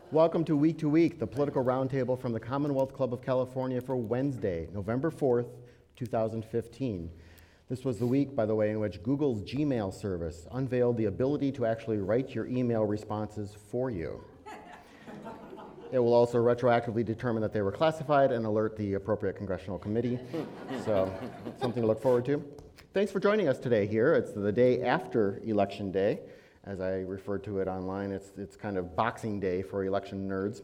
Welcome to Week, the political roundtable from the Commonwealth Club of California for Wednesday, November 4th, 2015. This was the week, by the way, in which Google's Gmail service unveiled the ability to actually write your email responses for you. It will also retroactively determine that they were classified and alert the appropriate congressional committee. So, something to look forward to. Thanks for joining us today here. It's the day after Election Day. As I refer to it online, it's kind of Boxing Day for election nerds.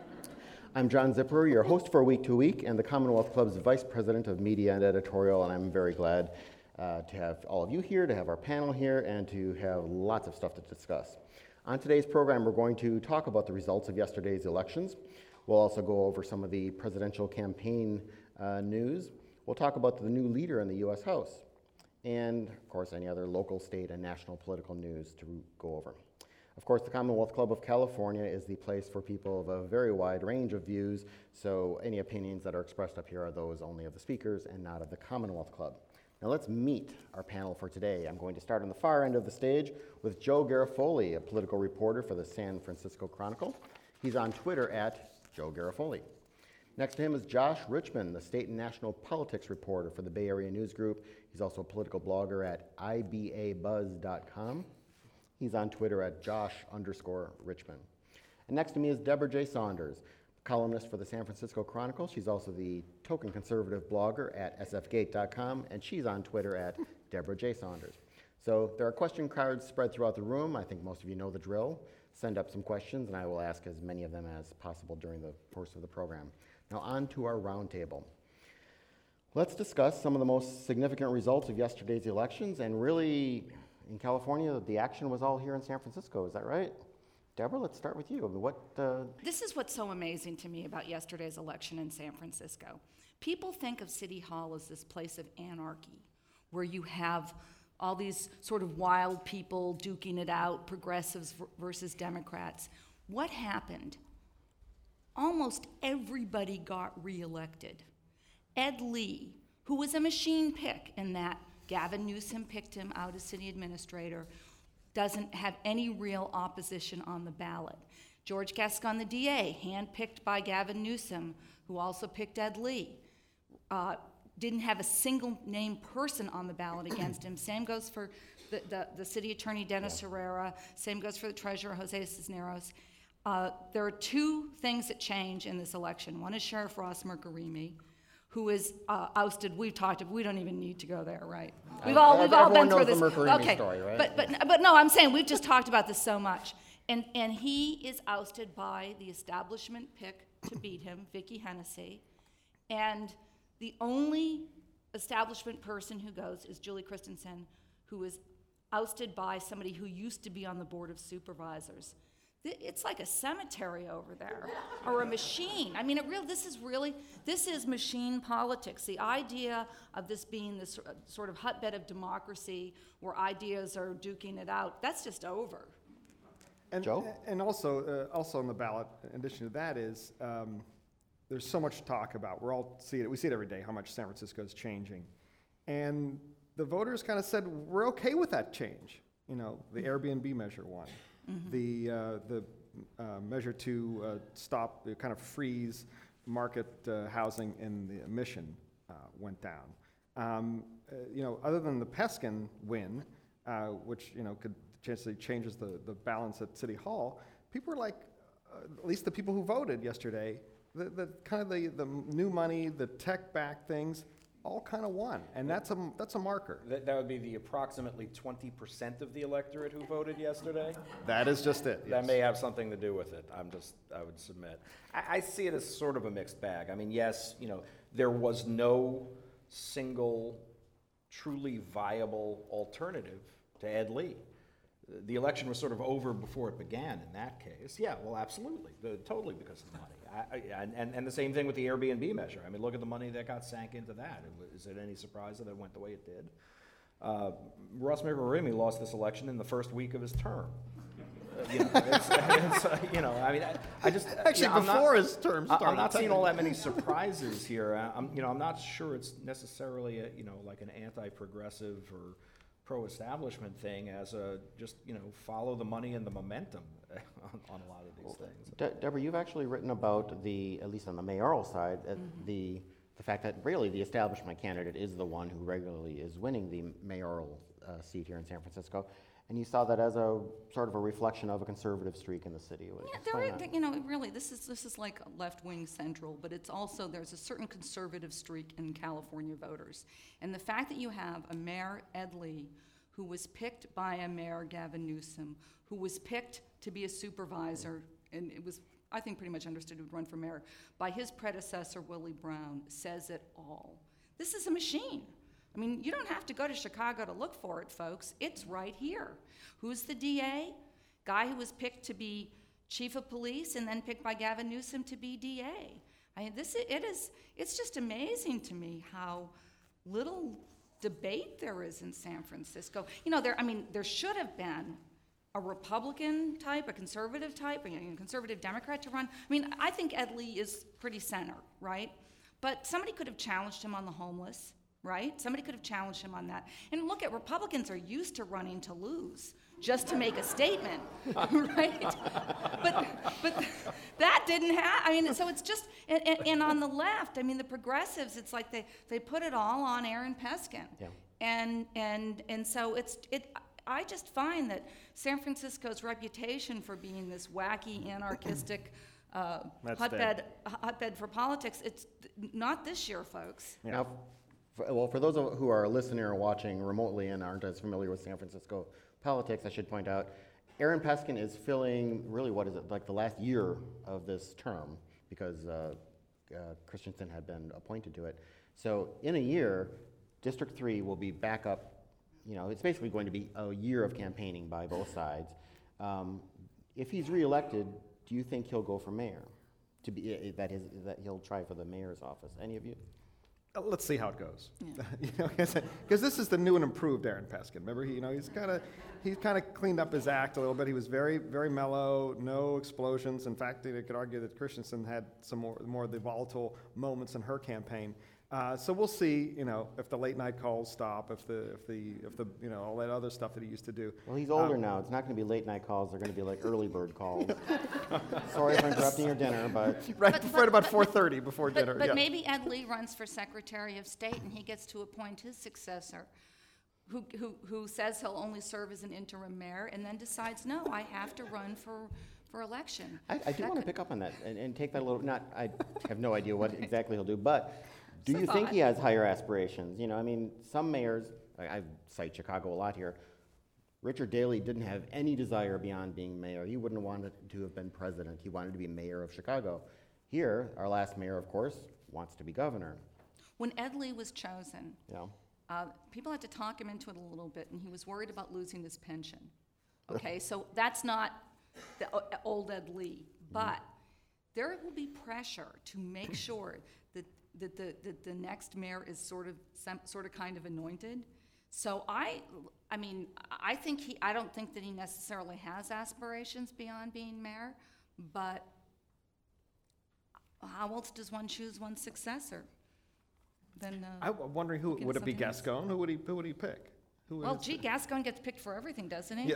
I'm John Zipper, your host for Week to Week, and the Commonwealth Club's Vice President of Media and Editorial, and I'm very glad to have all of you here, to have our panel here, and to have lots of stuff to discuss. On today's program, we're going to talk about the results of yesterday's elections. We'll also go over some of the presidential campaign news. We'll talk about the new leader in the U.S. House. And, of course, any other local, state, and national political news to go over. Of course, the Commonwealth Club of California is the place for people of a very wide range of views, so any opinions that are expressed up here are those only of the speakers and not of the Commonwealth Club. Now let's meet our panel for today. I'm going to start on the far end of the stage with Joe Garofoli, a political reporter for the San Francisco Chronicle. He's on Twitter at Joe Garofoli. Next to him is Josh Richmond, the state and national politics reporter for the Bay Area News Group. He's also a political blogger at ibabuzz.com. He's on Twitter at Josh_Richmond. And next to me is Deborah J. Saunders, columnist for the San Francisco Chronicle. She's also the token conservative blogger at sfgate.com, and she's on Twitter at Deborah J. Saunders. So there are question cards spread throughout the room. I think most of you know the drill. Send up some questions, and I will ask as many of them as possible during the course of the program. Now on to our roundtable. Let's discuss some of the most significant results of yesterday's elections, and really, in California, the action was all here in San Francisco. Is that right? Deborah, let's start with you. This is what's so amazing to me about yesterday's election in San Francisco. People think of City Hall as this place of anarchy, where you have all these sort of wild people duking it out, progressives versus Democrats. What happened? Almost everybody got reelected. Ed Lee, who was a machine pick in that Gavin Newsom picked him out as city administrator, doesn't have any real opposition on the ballot. George Gascon, the DA, handpicked by Gavin Newsom, who also picked Ed Lee, didn't have a single name person on the ballot against him. Same goes for the city attorney, Dennis Herrera. Same goes for the treasurer, Jose Cisneros. There are two things that change in this election. One is Sheriff Ross Mercury, who is ousted. We don't even need to go there, right? We've all been through this. Okay, story, right? But no, I'm saying we've just talked about this so much. And he is ousted by the establishment pick to beat him, Vicky Hennessy. And the only establishment person who goes is Julie Christensen, who is ousted by somebody who used to be on the Board of Supervisors. It's like a cemetery over there, or a machine. I mean, this is machine politics. The idea of this being this sort of hotbed of democracy where ideas are duking it out, that's just over. And, Joe? And also on the ballot, in addition to that, is there's so much to talk about. We see it every day, how much San Francisco is changing. And the voters kind of said, we're okay with that change. You know, the Airbnb measure won. Mm-hmm. The measure to stop, kind of freeze market housing in the Mission went down. Other than the Peskin win, which could potentially changes the balance at City Hall, people were like, at least the people who voted yesterday, the kind of the new money, the tech-backed things, all kind of won, and that's a marker. That would be the approximately 20% of the electorate who voted yesterday? That is just it. That may have something to do with it. I would submit. I see it as sort of a mixed bag. I mean, yes, there was no single truly viable alternative to Ed Lee. The election was sort of over before it began in that case. Yeah, well, absolutely, totally because of the money. And the same thing with the Airbnb measure. I mean, look at the money that got sank into that. Is it any surprise that it went the way it did? Ross McElroy lost this election in the first week of his term. Before his term started. I'm not seeing all that many surprises here. I'm not sure it's necessarily like an anti-progressive or pro-establishment thing as a just follow the money and the momentum. on a lot of these things. Deborah, you've actually written about at least on the mayoral side, the fact that really the establishment candidate is the one who regularly is winning the mayoral seat here in San Francisco. And you saw that as a sort of a reflection of a conservative streak in the city. Really, this is like left-wing central, but it's also, there's a certain conservative streak in California voters. And the fact that you have a Mayor Ed Lee, who was picked by a Mayor Gavin Newsom, who was picked to be a supervisor, and it was, I think, pretty much understood would run for mayor, by his predecessor, Willie Brown, says it all. This is a machine. I mean, you don't have to go to Chicago to look for it, folks. It's right here. Who's the DA? Guy who was picked to be chief of police and then picked by Gavin Newsom to be DA. I mean, it's just amazing to me how little debate there is in San Francisco. There should have been a Republican type, a conservative type, a conservative Democrat to run. I mean, I think Ed Lee is pretty center, right? But somebody could have challenged him on the homeless, right? Somebody could have challenged him on that. And look, Republicans are used to running to lose, just to make a statement, right? But that didn't happen. So it's just, and on the left, the progressives, it's like they put it all on Aaron Peskin. Yeah. And so I just find that San Francisco's reputation for being this wacky, anarchistic hotbed for politics, it's not this year, folks. Yeah. Now, for those who are listening or watching remotely and aren't as familiar with San Francisco politics, I should point out, Aaron Peskin is filling really, like the last year of this term, because Christensen had been appointed to it. So in a year, District 3 will be back up. It's basically going to be a year of campaigning by both sides. If he's reelected, do you think he'll go for mayor? That he'll try for the mayor's office? Any of you? Let's see how it goes. Yeah. Because this is the new and improved Aaron Peskin. Remember, he's kind of cleaned up his act a little bit. He was very, very mellow, no explosions. In fact, you could argue that Christensen had some more of the volatile moments in her campaign. So we'll see, if the late night calls stop, if the all that other stuff that he used to do. Well, he's older now. It's not going to be late night calls. They're going to be like early bird calls. Sorry for interrupting your dinner, but right about 4:30 before dinner. But maybe Ed Lee runs for Secretary of State and he gets to appoint his successor, who says he'll only serve as an interim mayor, and then decides, no, I have to run for election. I do want to pick up on that and take that a little. I have no idea what exactly he'll do, but. Do you think he has higher aspirations? Some mayors, I cite Chicago a lot here, Richard Daley didn't have any desire beyond being mayor. He wouldn't have wanted to have been president. He wanted to be mayor of Chicago. Here, our last mayor, of course, wants to be governor. When Ed Lee was chosen, Yeah. People had to talk him into it a little bit, and he was worried about losing his pension. Okay, so that's not the old Ed Lee, but there will be pressure to make sure that the next mayor is sort of kind of anointed. So I don't think that he necessarily has aspirations beyond being mayor, but how else does one choose one's successor? Then I'm wondering who would it be? Gascon? Who would he pick? Gascon gets picked for everything, doesn't he? Yeah.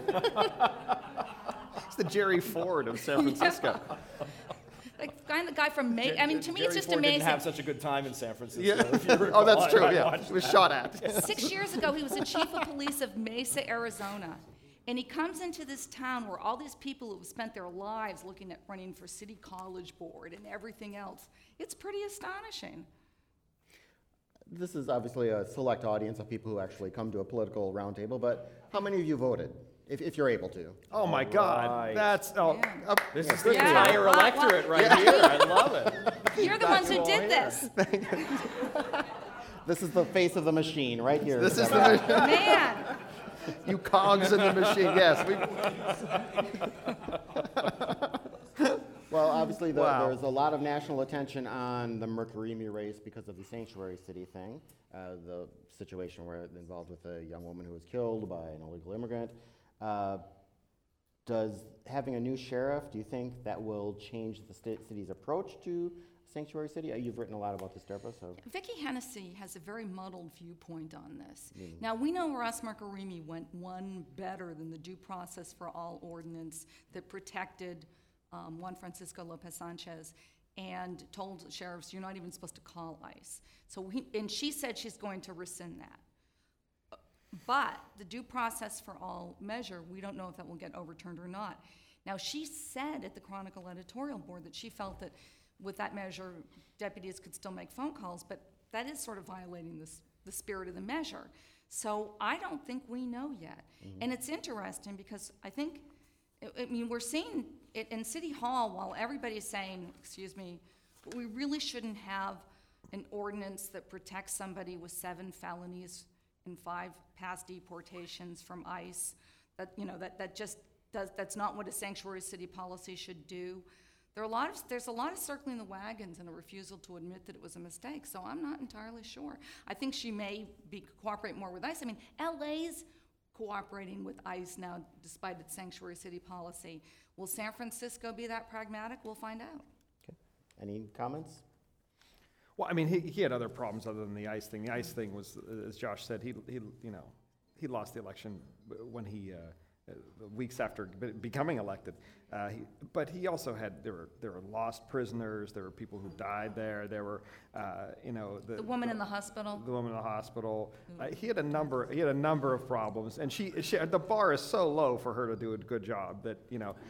It's the Jerry Ford of San Francisco. Like the guy from May. To me, it's Jerry just Ford amazing. Didn't have such a good time in San Francisco. Yeah. If you recall. Oh, that's true. I Yeah, watched he was that. shot at. 6 years ago, he was the chief of police of Mesa, Arizona. And he comes into this town where all these people who have spent their lives looking at running for city college board and everything else. It's pretty astonishing. This is obviously a select audience of people who actually come to a political roundtable, but how many of you voted, if you're able to? Oh my God, Right. that's Yeah. This is good the for you. entire electorate right here. I love it. You're the ones who did this. This is the face of the machine right here. This is Man. you cogs in the machine. Yes, Well, obviously, Wow. there's a lot of national attention on the Mercury race because of the Sanctuary City thing, the situation where it involved with a young woman who was killed by an illegal immigrant. Does having a new sheriff, do you think that will change the city's approach to sanctuary city? You've written a lot about this, Deborah, so. Vicki Hennessy has a very muddled viewpoint on this. Now, we know Russ Markarimi went one better than the due process for all ordinance that protected Juan Francisco Lopez Sanchez and told sheriffs, you're not even supposed to call ICE. And she said she's going to rescind that. But the due process for all measure, we don't know if that will get overturned or not. Now, she said at the Chronicle editorial board that she felt that with that measure, deputies could still make phone calls, but that is sort of violating the spirit of the measure. So I don't think we know yet. And it's interesting because I think, we're seeing it in City Hall while everybody's saying, excuse me, but we really shouldn't have an ordinance that protects somebody with 7 felonies and 5 past deportations from ICE. That's not what a sanctuary city policy should do. There's a lot of circling the wagons and a refusal to admit that it was a mistake, so I'm not entirely sure. I think she may cooperate more with ICE. LA's cooperating with ICE now despite its sanctuary city policy. Will San Francisco be that pragmatic? We'll find out. Okay. Any comments? Well, he had other problems other than the ICE thing. The ICE thing was, as Josh said, he lost the election when weeks after becoming elected. But he also had, there were lost prisoners, there were people who died there, there were, The woman in the hospital? The woman in the hospital. He had a number of problems, and she the bar is so low for her to do a good job that,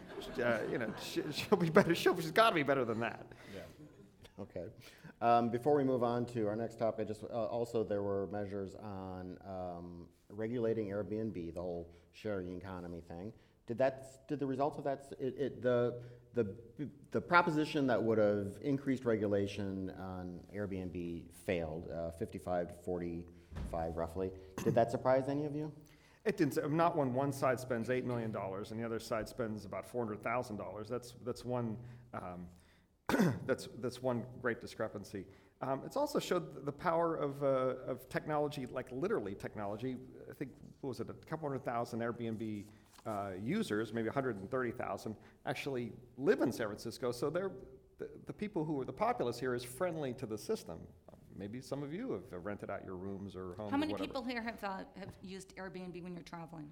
she'll be better, she's gotta be better than that. Yeah. Okay. Before we move on to our next topic, also there were measures on regulating Airbnb, the whole sharing economy thing. Did the results of that, the proposition that would have increased regulation on Airbnb failed, 55 to 45 roughly. Did that surprise any of you? It didn't. Not when one side spends $8 million and the other side spends about $400,000. That's one. That's one great discrepancy. It's also showed the power of technology, like literally technology. I think, what was it, a couple 100,000 Airbnb users, maybe 130,000, actually live in San Francisco. So the people who are the populace here is friendly to the system. Maybe some of you have rented out your rooms or homes. How many or whatever. people here have used Airbnb when you're traveling?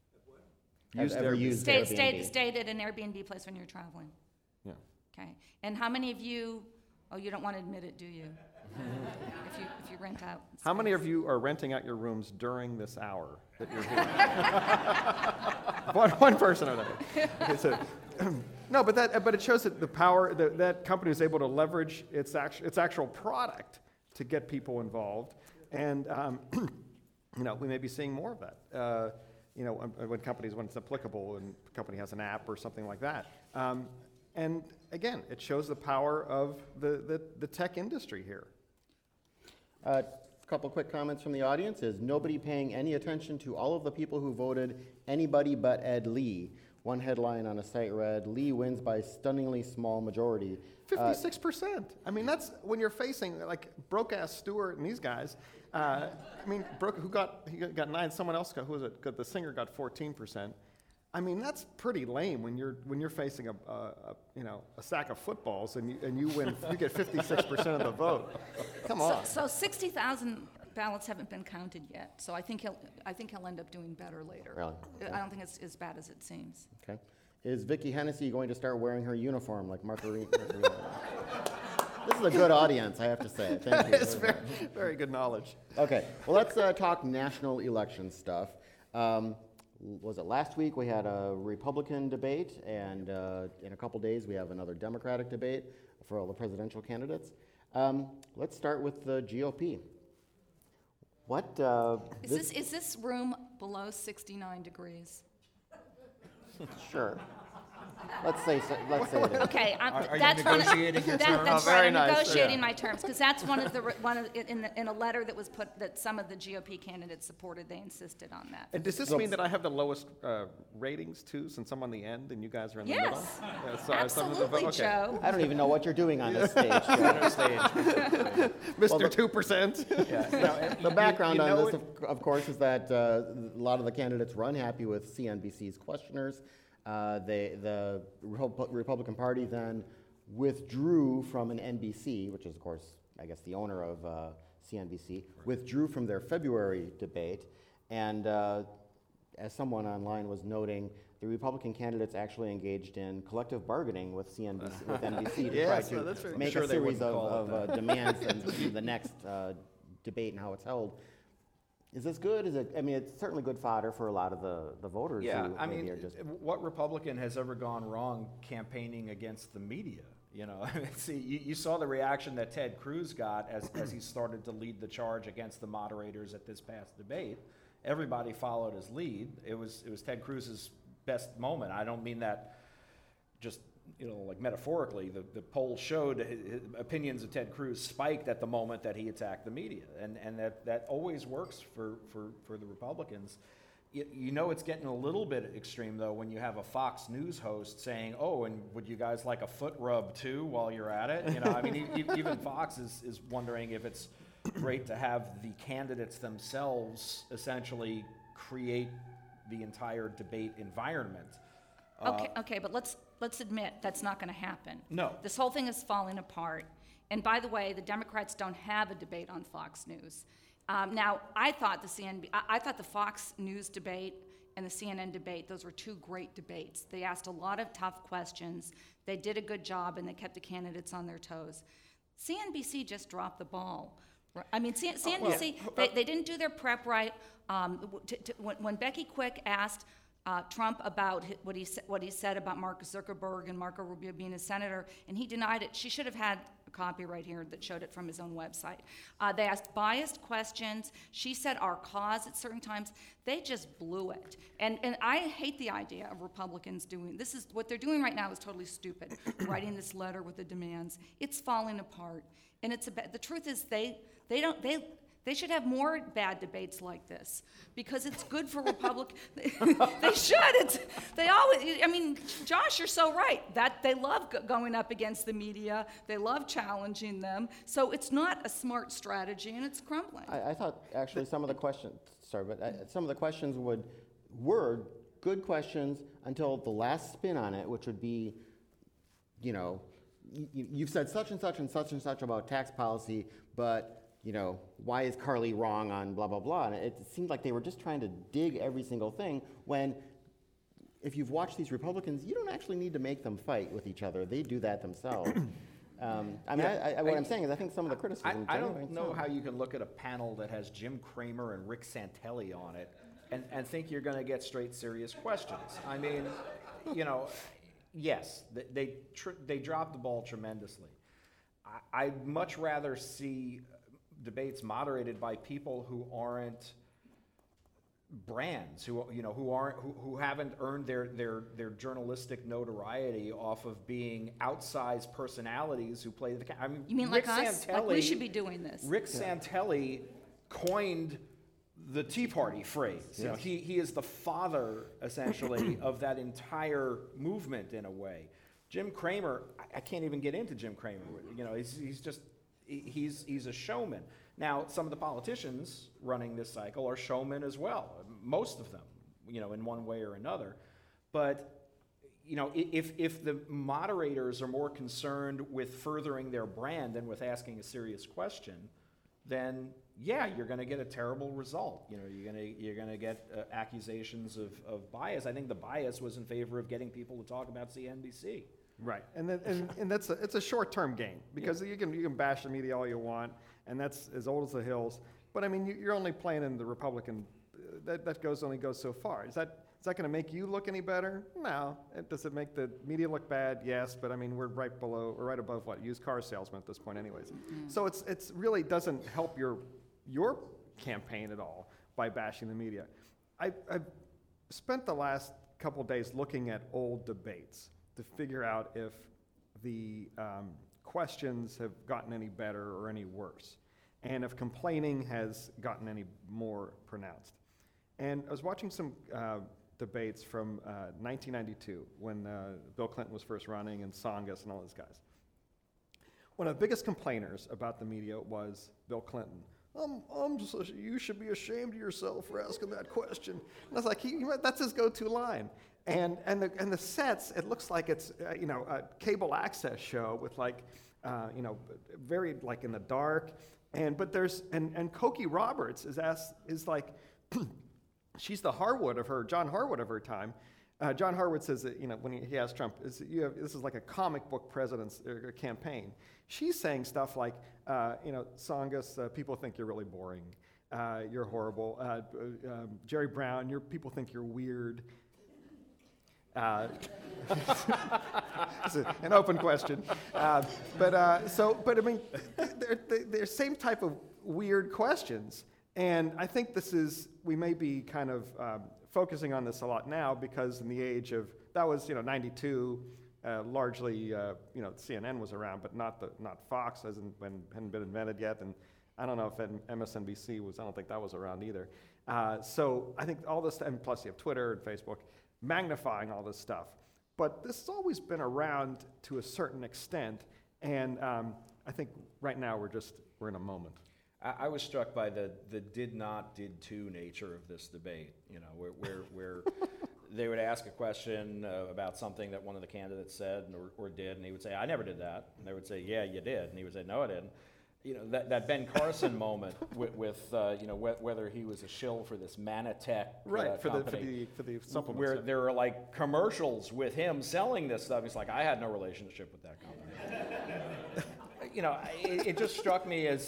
Stayed at an Airbnb place when you're traveling? Yeah. Okay. And how many of you, you don't want to admit it, do you? if you rent out. How many of you are renting out your rooms during this hour that you're here? one person or another. Okay, so, no, but it shows that the power that company is able to leverage its actual product to get people involved, and we may be seeing more of that. When it's applicable, and the company has an app or something like that. And again, it shows the power of the tech industry here. A couple quick comments from the audience is nobody paying any attention to all of the people who voted anybody but Ed Lee. One headline on a site read, Lee wins by stunningly small majority. 56%. That's when you're facing like broke-ass Stewart and these guys. Brooke, who got 9, someone else got, who was it? The singer got 14%. That's pretty lame when you're facing a sack of footballs and you win, you get 56% of the vote. Come on. So 60,000 ballots haven't been counted yet. So I think he'll end up doing better later. Really? I don't think it's as bad as it seems. Okay. Is Vicki Hennessy going to start wearing her uniform like Margarita? This is a good audience, I have to say. Thank you. It's very, very good knowledge. Okay. Well, let's talk national election stuff. Was it last week we had a Republican debate, and in a couple days we have another Democratic debate for all the presidential candidates. Let's start with the GOP. Is this room below 69 degrees? Sure. Let's say it is. Okay, Are that's you negotiating your terms? That's very right. I'm nice, negotiating my terms because that's in a letter that was put that some of the GOP candidates supported. They insisted on that. And does this mean that I have the lowest ratings too, since I'm on the end and you guys are in the middle? Yes, So absolutely, okay. Joe. I don't even know what you're doing on this stage. Mr. 2%. Yeah. The background on this, of course, is that a lot of the candidates were unhappy with CNBC's questioners. The Republican Party then withdrew from an NBC, which is, of course, I guess the owner of CNBC, withdrew from their February debate. And as someone online was noting, the Republican candidates actually engaged in collective bargaining with CNBC, with NBC to try to make a series of demands in the next debate and how it's held. Is this good? Is it? I mean, it's certainly good fodder for a lot of the voters. Yeah, who I maybe mean, are just what Republican has ever gone wrong campaigning against the media? You know, see, you saw the reaction that Ted Cruz got as he started to lead the charge against the moderators at this past debate. Everybody followed his lead. It was Ted Cruz's best moment. I don't mean that just, you know, like metaphorically. The poll showed his opinions of Ted Cruz spiked at the moment that he attacked the media, and that always works for the Republicans. You know, it's getting a little bit extreme though when you have a Fox News host saying, "Oh, and would you guys like a foot rub too while you're at it?" You know, I mean, even Fox is wondering if it's great to have the candidates themselves essentially create the entire debate environment. Okay, but let's admit that's not going to happen. No. This whole thing is falling apart. And by the way, the Democrats don't have a debate on Fox News. Now, I thought the Fox News debate and the CNN debate, those were two great debates. They asked a lot of tough questions. They did a good job, and they kept the candidates on their toes. CNBC just dropped the ball. I mean, CNBC, they didn't do their prep right. When Becky Quick asked Trump about what he said about Mark Zuckerberg and Marco Rubio being a senator, and he denied it, she should have had a copy right here that showed it from his own website. They asked biased questions. She said our cause at certain times. They just blew it. And I hate the idea of Republicans doing this. Is what they're doing right now is totally stupid. Writing this letter with the demands. It's falling apart. And the truth is they should have more bad debates like this because it's good for Republicans. They should. They always. I mean, Josh, you're so right. That they love going up against the media. They love challenging them. So it's not a smart strategy, and it's crumbling. I thought actually some of the questions. Sorry, but some of the questions were good questions until the last spin on it, which would be, you know, you've said such and such and such and such about tax policy, but you know, why is Carly wrong on blah, blah, blah? And it seemed like they were just trying to dig every single thing when if you've watched these Republicans, you don't actually need to make them fight with each other. They do that themselves. What I'm saying is I think some of the criticism... I don't know how you can look at a panel that has Jim Cramer and Rick Santelli on it and think you're going to get straight, serious questions. I mean, you know, yes, they dropped the ball tremendously. I'd much rather see debates moderated by people who aren't brands, who haven't earned their journalistic notoriety off of being outsized personalities who play the. I mean, you mean Rick like us? Like we should be doing this. Rick Santelli coined the Tea Party phrase. Yes. You know, he is the father essentially of that entire movement in a way. Jim Cramer, I can't even get into Jim Cramer. You know, he's a showman. Now, some of the politicians running this cycle are showmen as well. Most of them, you know, in one way or another. But, you know, if the moderators are more concerned with furthering their brand than with asking a serious question, then yeah, you're going to get a terrible result. You know, you're going to get accusations of bias. I think the bias was in favor of getting people to talk about CNBC. Right, and it's a short-term game because you can bash the media all you want, and that's as old as the hills. But I mean, you're only playing in the Republican. That only goes so far. Is that going to make you look any better? No. Does it make the media look bad? Yes. But I mean, we're right above what used car salesman at this point, anyways. Mm-hmm. So it's really doesn't help your campaign at all by bashing the media. I've spent the last couple of days looking at old debates to figure out if the questions have gotten any better or any worse, and if complaining has gotten any more pronounced. And I was watching some debates from 1992 when Bill Clinton was first running and Tsongas and all those guys. One of the biggest complainers about the media was Bill Clinton. You should be ashamed of yourself for asking that question. And I was like, that's his go-to line. And the sets, it looks like it's a cable access show with very like in the dark. But there's Cokie Roberts is like she's the John Harwood of her time. John Harwood says that when he asked Trump, this is like a comic book president's campaign. She's saying stuff like Tsongas, people think you're really boring. You're horrible. Jerry Brown, people think you're weird. It's an open question. But I mean, they're same type of weird questions. And I think we may be kind of focusing on this a lot now because in the age of, that was, 92, largely, CNN was around, but not Fox hadn't been invented yet. And I don't know if MSNBC I don't think that was around either. So I think all this, and plus you have Twitter and Facebook, magnifying all this stuff. But this has always been around to a certain extent, and I think right now we're in a moment. I was struck by the did not, did to nature of this debate, where they would ask a question about something that one of the candidates said or did, and he would say, I never did that. And they would say, yeah, you did. And he would say, no, I didn't. That Ben Carson moment with whether he was a shill for this Manatech company, for the supplements, where there are like commercials with him selling this stuff. He's like, I had no relationship with that company. It just struck me as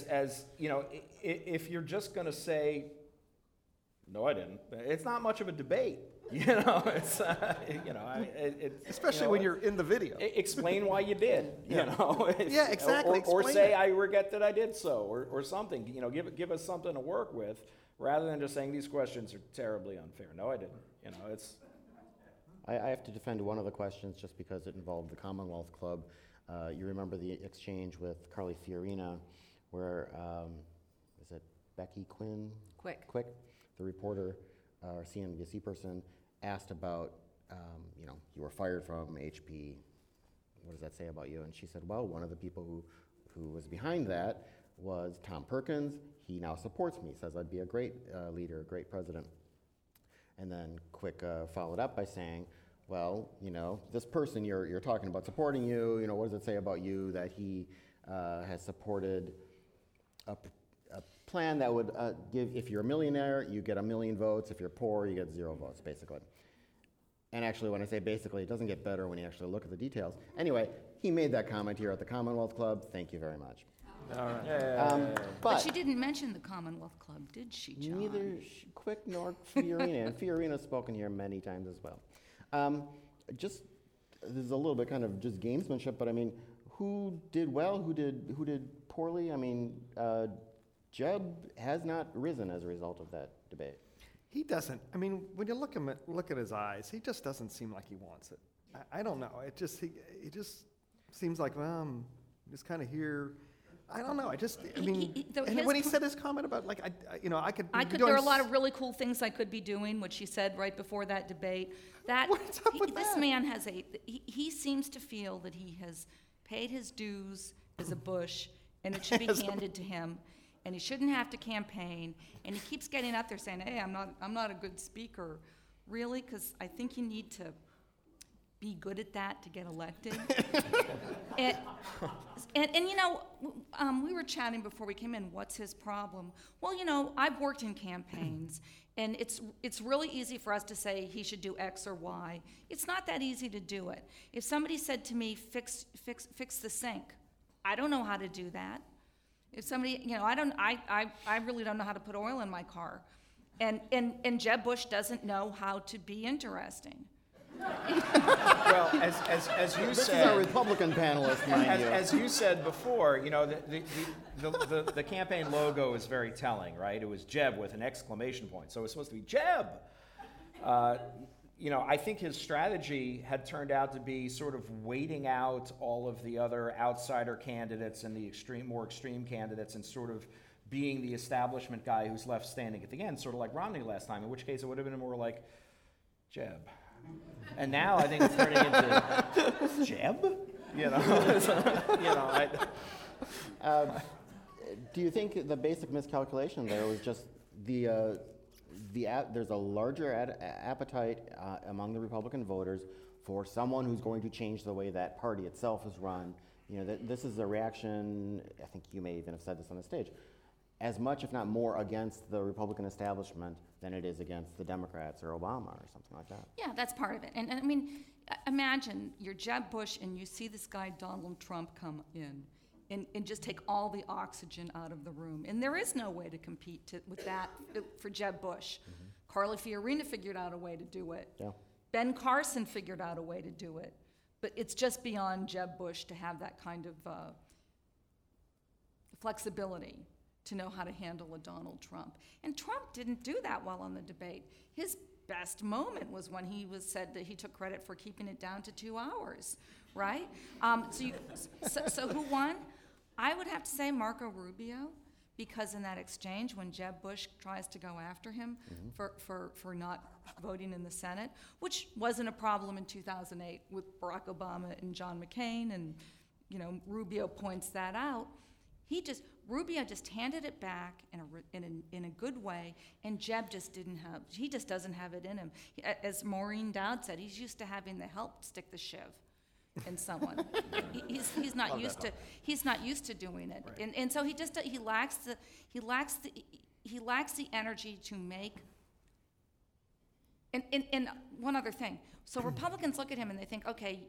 if you're just going to say, no, I didn't. It's not much of a debate. It's especially when you're in the video. Explain why you did. Yeah, exactly. Or say I regret that I did so, or something. Give us something to work with, rather than just saying these questions are terribly unfair. No, I didn't. I have to defend one of the questions just because it involved the Commonwealth Club. You remember the exchange with Carly Fiorina, where is it Becky Quinn? Quick, the reporter or CNBC person, asked about, you were fired from HP. What does that say about you? And she said, well, one of the people who was behind that was Tom Perkins. He now supports me, says I'd be a great leader, a great president. And then Quick followed up by saying, well, this person you're talking about supporting you, what does it say about you that he has supported a plan that would give, if you're a millionaire, you get 1 million votes. If you're poor, you get 0 votes, basically. And actually, when I say basically, it doesn't get better when you actually look at the details. Anyway, he made that comment here at the Commonwealth Club. Thank you very much. All right. But she didn't mention the Commonwealth Club, did she, John? Neither Quick nor Fiorina. And Fiorina's spoken here many times as well. This is a little bit kind of just gamesmanship, but I mean, who did well? Who did poorly? I mean, Jeb has not risen as a result of that debate. He doesn't. I mean, when you look at his eyes, he just doesn't seem like he wants it. I don't know. He just seems like, well, I'm just kind of here. I don't know. When he said his comment about I could. There are a lot of really cool things I could be doing, which he said right before that debate. What's up with this that? man has he seems to feel that he has paid his dues as a Bush, and it should be handed to him, and he shouldn't have to campaign. And he keeps getting up there saying, "Hey, I'm not a good speaker." Really? Because I think you need to be good at that to get elected. and we were chatting before we came in, what's his problem? Well, I've worked in campaigns, and it's really easy for us to say he should do X or Y. It's not that easy to do it. If somebody said to me, fix the sink, I don't know how to do that. If somebody, I really don't know how to put oil in my car. And Jeb Bush doesn't know how to be interesting. Well, as you This said, is our Republican panelist, mind you. as you said before, the campaign logo is very telling, right? It was Jeb with an exclamation point, so it was supposed to be Jeb. I think his strategy had turned out to be sort of waiting out all of the other outsider candidates and the more extreme candidates, and sort of being the establishment guy who's left standing at the end, sort of like Romney last time. In which case, it would have been more like Jeb. And now I think it's turning into Jeb. Do you think the basic miscalculation there was just the there's a larger appetite among the Republican voters for someone who's going to change the way that party itself is run. This is a reaction, I think you may even have said this on the stage, as much, if not more, against the Republican establishment than it is against the Democrats or Obama or something like that. Yeah, that's part of it. And I mean, imagine you're Jeb Bush and you see this guy Donald Trump come in and just take all the oxygen out of the room. And there is no way to compete with that for Jeb Bush. Mm-hmm. Carly Fiorina figured out a way to do it. Yeah. Ben Carson figured out a way to do it. But it's just beyond Jeb Bush to have that kind of flexibility to know how to handle a Donald Trump. And Trump didn't do that well on the debate. His best moment was when he said that he took credit for keeping it down to 2 hours, right? So who won? I would have to say Marco Rubio, because in that exchange when Jeb Bush tries to go after him for not voting in the Senate, which wasn't a problem in 2008 with Barack Obama and John McCain, and Rubio points that out. Rubio just handed it back in a good way, and Jeb just doesn't have it in him. As Maureen Dowd said, he's used to having the help stick the shiv in someone. He's not used to doing it, right. And so he lacks the energy to make. And one other thing, so Republicans look at him and they think, okay,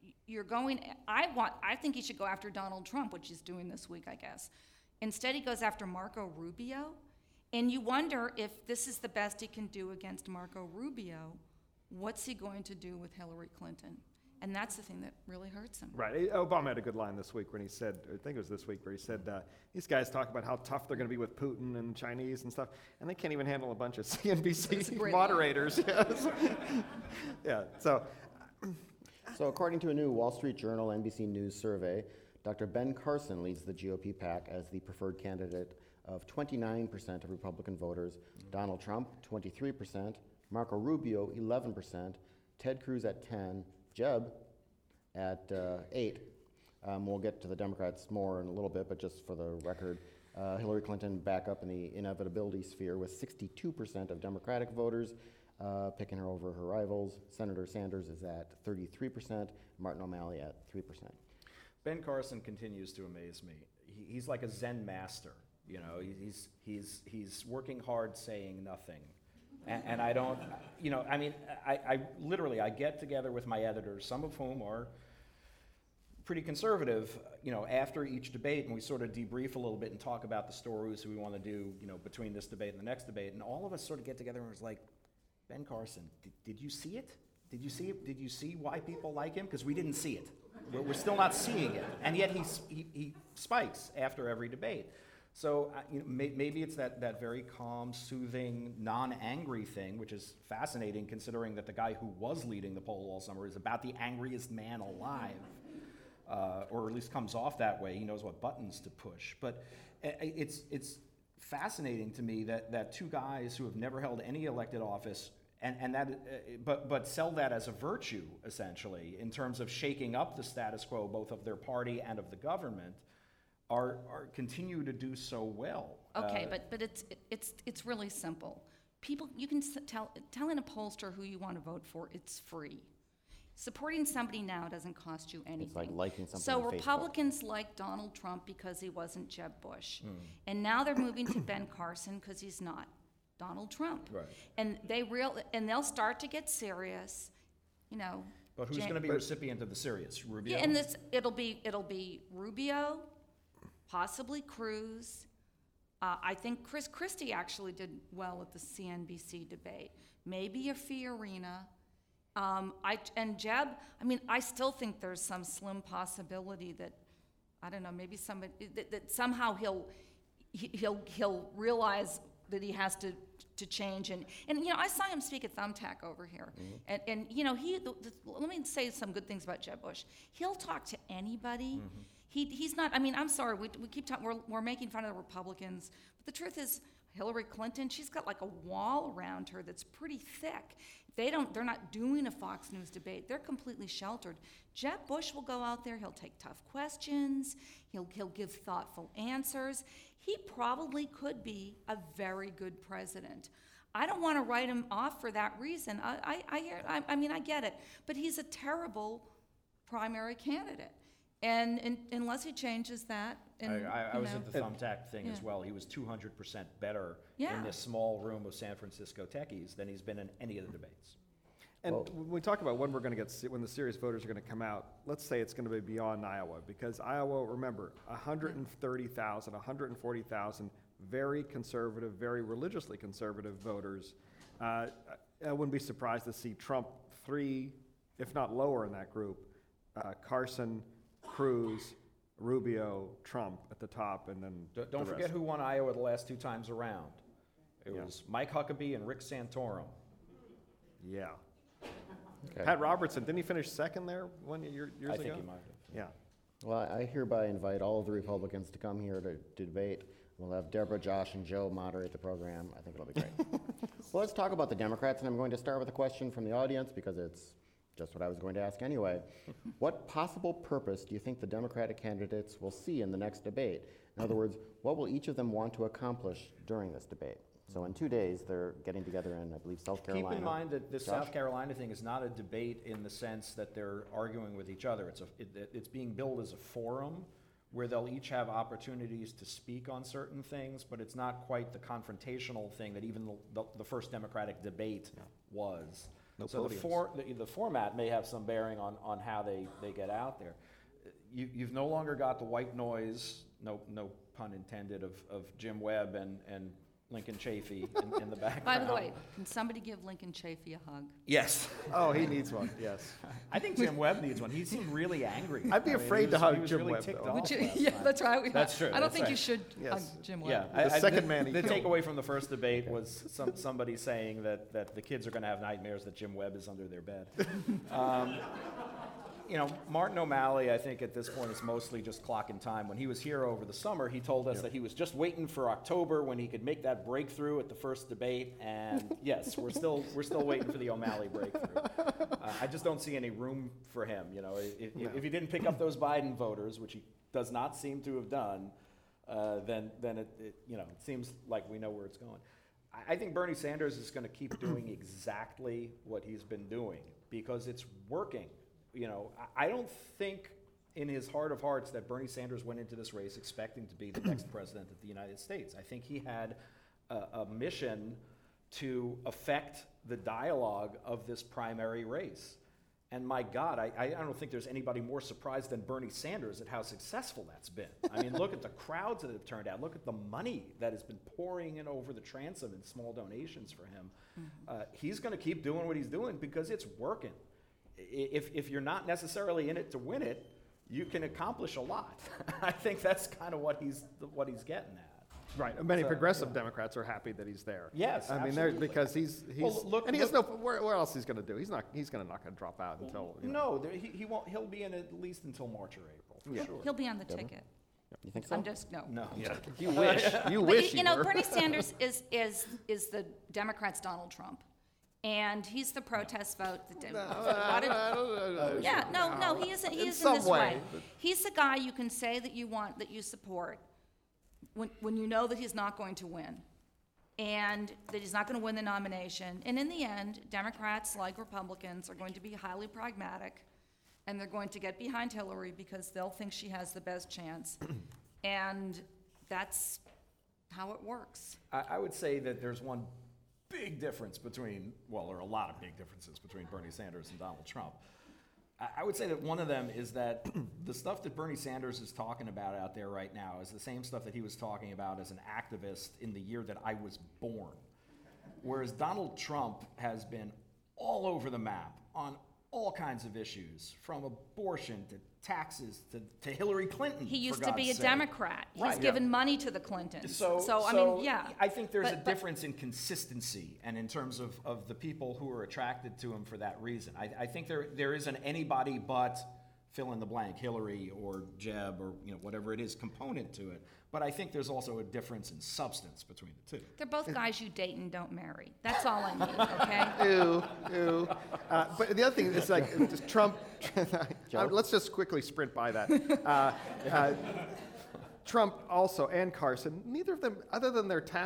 I think he should go after Donald Trump, which he's doing this week, I guess. Instead, he goes after Marco Rubio, and you wonder if this is the best he can do against Marco Rubio. What's he going to do with Hillary Clinton? And that's the thing that really hurts him. Right. Obama had a good line this week when he said, I think it was this week, where he said, these guys talk about how tough they're going to be with Putin and Chinese and stuff, and they can't even handle a bunch of CNBC moderators. Yes. Yeah. So according to a new Wall Street Journal NBC News survey, Dr. Ben Carson leads the GOP pack as the preferred candidate of 29% of Republican voters, Donald Trump, 23%, Marco Rubio, 11%, Ted Cruz at 10%, Jeb at 8%. We'll get to the Democrats more in a little bit, but just for the record, Hillary Clinton back up in the inevitability sphere with 62% of Democratic voters picking her over her rivals. Senator Sanders is at 33%, Martin O'Malley at 3%. Ben Carson continues to amaze me. He's like a Zen master. He's working hard, saying nothing. And I don't, I literally, I get together with my editors, some of whom are pretty conservative, after each debate, and we sort of debrief a little bit and talk about the stories we want to do, between this debate and the next debate, and all of us sort of get together and was like, Ben Carson, did you see it? Did you see it? Did you see why people like him? Because we didn't see it. We're still not seeing it, and yet he spikes after every debate. So maybe it's that very calm, soothing, non-angry thing, which is fascinating considering that the guy who was leading the poll all summer is about the angriest man alive, or at least comes off that way. He knows what buttons to push. But it's fascinating to me that two guys who have never held any elected office but sell that as a virtue, essentially, in terms of shaking up the status quo, both of their party and of the government, are continue to do so well. Okay, but it's really simple. People, you can telling a pollster who you want to vote for, it's free. Supporting somebody now doesn't cost you anything. It's like liking something So on Republicans like Donald Trump because he wasn't Jeb Bush. And now they're moving to Ben Carson because he's not Donald Trump. Right. And they'll start to get serious, But who's going to be a recipient of the serious? Rubio? Yeah, and it'll be Rubio, possibly Cruz. I think Chris Christie actually did well at the CNBC debate. Maybe a Fiorina. And Jeb, I still think there's some slim possibility that, I don't know, maybe somebody, that somehow he'll realize that he has to change. And I saw him speak at Thumbtack over here. Mm-hmm. And let me say some good things about Jeb Bush. He'll talk to anybody. Mm-hmm. He's not, I'm sorry, we keep talking, we're making fun of the Republicans, but the truth is, Hillary Clinton, she's got like a wall around her that's pretty thick. They're not doing a Fox News debate. They're completely sheltered. Jeb Bush will go out there, he'll take tough questions, he'll give thoughtful answers. He probably could be a very good president. I don't want to write him off for that reason. I mean, I get it, but he's a terrible primary candidate. And unless he changes that, and I was at the thumbtack thing as Yeah. well. He was 200% better Yeah. in this small room of San Francisco techies than he's been in any of the debates. And when we talk about when we're going to get, when the serious voters are going to come out, let's say it's going to be beyond Iowa, because Iowa, remember, 130,000, 140,000 very conservative, very religiously conservative voters. I wouldn't be surprised to see Trump 3, if not lower in that group, Carson, Cruz, Rubio, Trump at the top, and then Don't the forget rest. who won Iowa the last 2 times around. It Yeah. was Mike Huckabee and Rick Santorum. Yeah. Okay. Pat Robertson, didn't he finish second there years ago? I think he might have. Yeah. Well, I hereby invite all of the Republicans to come here to debate. We'll have Deborah, Josh, and Joe moderate the program. I think it'll be great. Well, let's talk about the Democrats, and I'm going to start with a question from the audience because it's just what I was going to ask anyway. What possible purpose do you think the Democratic candidates will see in the next debate? In other words, what will each of them want to accomplish during this debate? So in 2 days, they're getting together in, I believe, South Carolina. Keep in mind that this Josh? South Carolina thing is not a debate in the sense that they're arguing with each other. It's being billed as a forum where they'll each have opportunities to speak on certain things, but it's not quite the confrontational thing that even the first Democratic debate was. No So podiums. the format may have some bearing on how they get out there. You've no longer got the white noise, no pun intended, of Jim Webb and Lincoln Chafee in the background. by the way, can somebody give Lincoln Chafee a hug? Yes. Oh, he needs one, yes. I think Jim Webb needs one. He seemed really angry. I'd be afraid to he hug was Jim really Webb, ticked though. off Would you, last yeah, night. that's right. That's true, I don't that's think you right. should Yes. hug Jim Webb. Yeah, The second man he The killed. takeaway from the first debate was somebody saying that the kids are going to have nightmares that Jim Webb is under their bed. Martin O'Malley, I think at this point is mostly just clocking time. When he was here over the summer, he told us that he was just waiting for October when he could make that breakthrough at the first debate. And yes, we're still waiting for the O'Malley breakthrough. I just don't see any room for him. If he didn't pick up those Biden voters, which he does not seem to have done, then it seems like we know where it's going. I think Bernie Sanders is going to keep doing exactly what he's been doing because it's working. I don't think in his heart of hearts that Bernie Sanders went into this race expecting to be the next president of the United States. I think he had a mission to affect the dialogue of this primary race. And my God, I don't think there's anybody more surprised than Bernie Sanders at how successful that's been. I mean, look at the crowds that have turned out. Look at the money that has been pouring in over the transom in small donations for him. He's going to keep doing what he's doing because it's working. If you're not necessarily in it to win it, you can accomplish a lot. I think that's kind of what he's getting at. Right. Many progressive Democrats are happy that he's there. Yes, I mean, absolutely. because he's Well, look- and he has no. Where else he's going to do? He's not going to drop out until. He won't. He'll be in at least until March or April. For sure. He'll be on the ticket. You think so? I'm just, no. No. You wish. You But wish. you know, were. Bernie Sanders is the Democrats' Donald Trump. And he's the protest vote. Yeah, no, he is in some this way, way. He's the guy you can say that you want, that you support, when you know that he's not going to win, and that he's not going to win the nomination. And in the end, Democrats, like Republicans, are going to be highly pragmatic, and they're going to get behind Hillary because they'll think she has the best chance. And that's how it works. I would say that there's one big difference between, well, there are a lot of big differences between Bernie Sanders and Donald Trump. I would say that one of them is that the stuff that Bernie Sanders is talking about out there right now is the same stuff that he was talking about as an activist in the year that I was born. Whereas Donald Trump has been all over the map on all kinds of issues, from abortion to taxes to Hillary Clinton. He used for to be a God's sake. Democrat. He's Right. given money to the Clintons. So I mean, yeah. I think there's But- a difference in consistency and in terms of the people who are attracted to him for that reason. I think there isn't anybody but fill in the blank, Hillary or Jeb or whatever it is component to it. But I think there's also a difference in substance between the two. They're both guys you date and don't marry. That's all I need, okay? Ew. But the other thing is like just Trump. Let's just quickly sprint by that. Trump also and Carson. Neither of them, other than their tax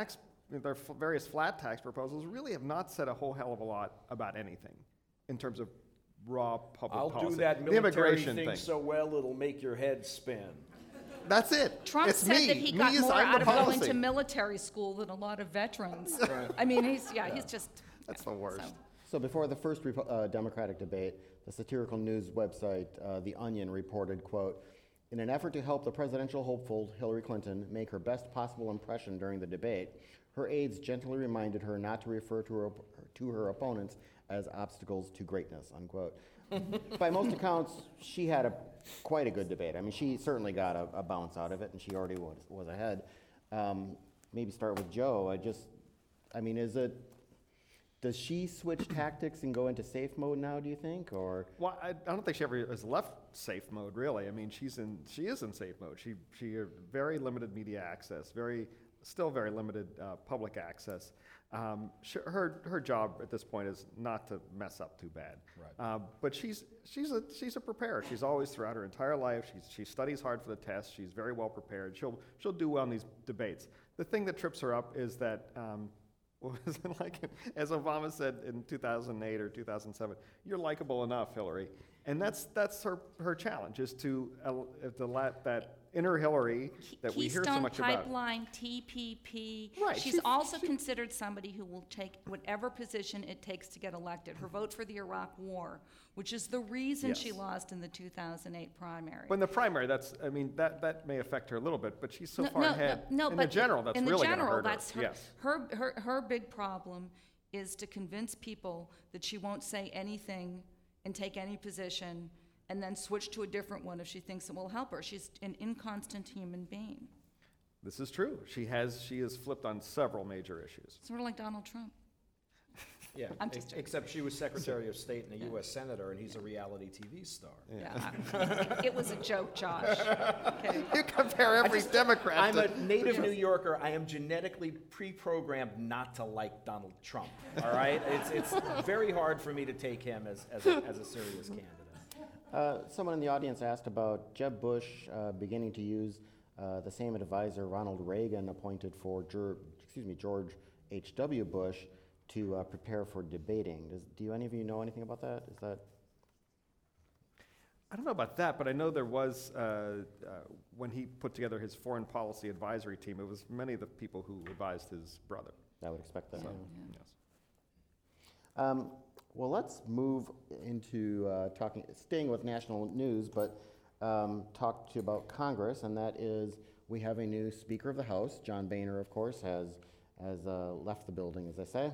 their various flat tax proposals really have not said a whole hell of a lot about anything in terms of raw public I'll policy. do that The military immigration thing thing. so well it'll make your head spin. That's it. Trump it's said me. that he Me got is- more I'm out the of going policy. to military school than a lot of veterans. I mean, he's just. That's the worst. So- So before the first Democratic debate, the satirical news website, The Onion, reported, quote, "In an effort to help the presidential hopeful Hillary Clinton make her best possible impression during the debate, her aides gently reminded her not to refer to her opponents as obstacles to greatness," unquote. By most accounts, she had quite a good debate. I mean, she certainly got a bounce out of it, and she already was ahead. Maybe start with Joe. Does she switch tactics and go into safe mode now, do you think, or? Well, I don't think she ever has left safe mode, really. I mean, she is in safe mode. She had very limited media access, still very limited public access. Her job at this point is not to mess up too bad. Right. But she's a preparer. She's always, throughout her entire life, she studies hard for the test. She's very well prepared. She'll do well in these debates. The thing that trips her up is that. What was it like? As Obama said in 2008 or 2007, "You're likable enough, Hillary," and that's her challenge, is to let that inner Hillary that we hear so much Keystone about. Pipeline, TPP. Right, She's also considered somebody who will take whatever position it takes to get elected. Her vote for the Iraq War, which is the reason she Yes. lost in the 2008 primary. But in the primary, that may affect her a little bit, but she's so No, far no, ahead. no, in but the general, that's in the really going to general, hurt her. that's her, Yes. her big problem is to convince people that she won't say anything and take any position and then switch to a different one if she thinks it will help her. She's an inconstant human being, This is true. She has flipped on several major issues. sort of like Donald Trump. Yeah, I'm just joking. except she was Secretary of State and a U.S. Senator, and he's a reality TV star. It was a joke, Josh. Okay. You compare every Democrat I'm to... a native New Yorker. I am genetically pre-programmed not to like Donald Trump. All right, it's very hard for me to take him as a serious candidate. Someone in the audience asked about Jeb Bush beginning to use the same advisor Ronald Reagan appointed for George H.W. Bush to prepare for debating. Do any of you know anything about that? Is that? I don't know about that, but I know there was, when he put together his foreign policy advisory team, it was many of the people who advised his brother. I would expect that. So, yeah. yes. Well, let's move into staying with national news, but talk to you about Congress, and that is we have a new Speaker of the House. John Boehner, of course, has left the building, as they say.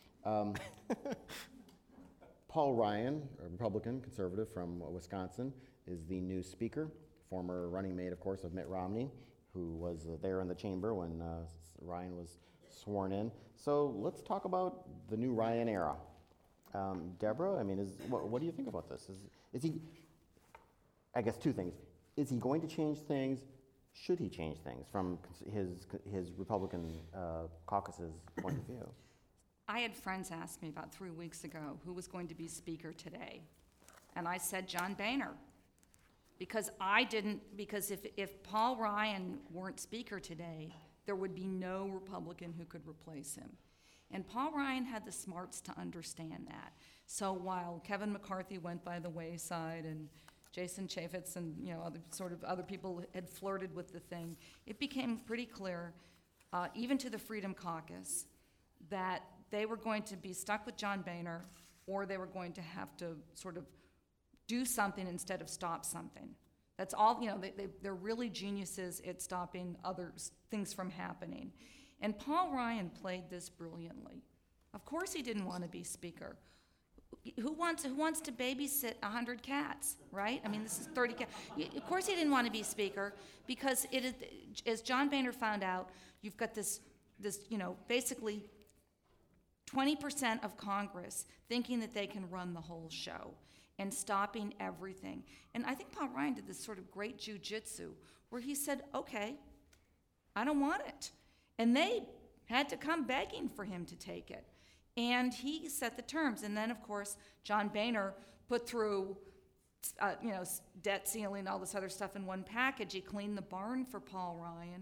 Paul Ryan, a Republican conservative from Wisconsin, is the new Speaker, former running mate, of course, of Mitt Romney, who was there in the chamber when Ryan was sworn in. So let's talk about the new Ryan era. Deborah, I mean, what do you think about this? Is he, I guess two things. Is he going to change things? Should he change things from his Republican caucus's point of view? I had friends ask me about 3 weeks ago who was going to be Speaker today. And I said John Boehner. Because if Paul Ryan weren't Speaker today, there would be no Republican who could replace him. And Paul Ryan had the smarts to understand that. So while Kevin McCarthy went by the wayside and Jason Chaffetz and other people had flirted with the thing, it became pretty clear, even to the Freedom Caucus, that they were going to be stuck with John Boehner, or they were going to have to sort of do something instead of stop something. That's all, they're really geniuses at stopping other things from happening. And Paul Ryan played this brilliantly. Of course he didn't want to be Speaker. Who wants to babysit 100 cats, right? I mean, this is 30 cats. Of course he didn't want to be Speaker, because it is, as John Boehner found out, you've got this basically 20% of Congress thinking that they can run the whole show and stopping everything. And I think Paul Ryan did this sort of great jujitsu where he said, okay, I don't want it. And they had to come begging for him to take it. And he set the terms. And then, of course, John Boehner put through, debt ceiling, all this other stuff in one package. He cleaned the barn for Paul Ryan.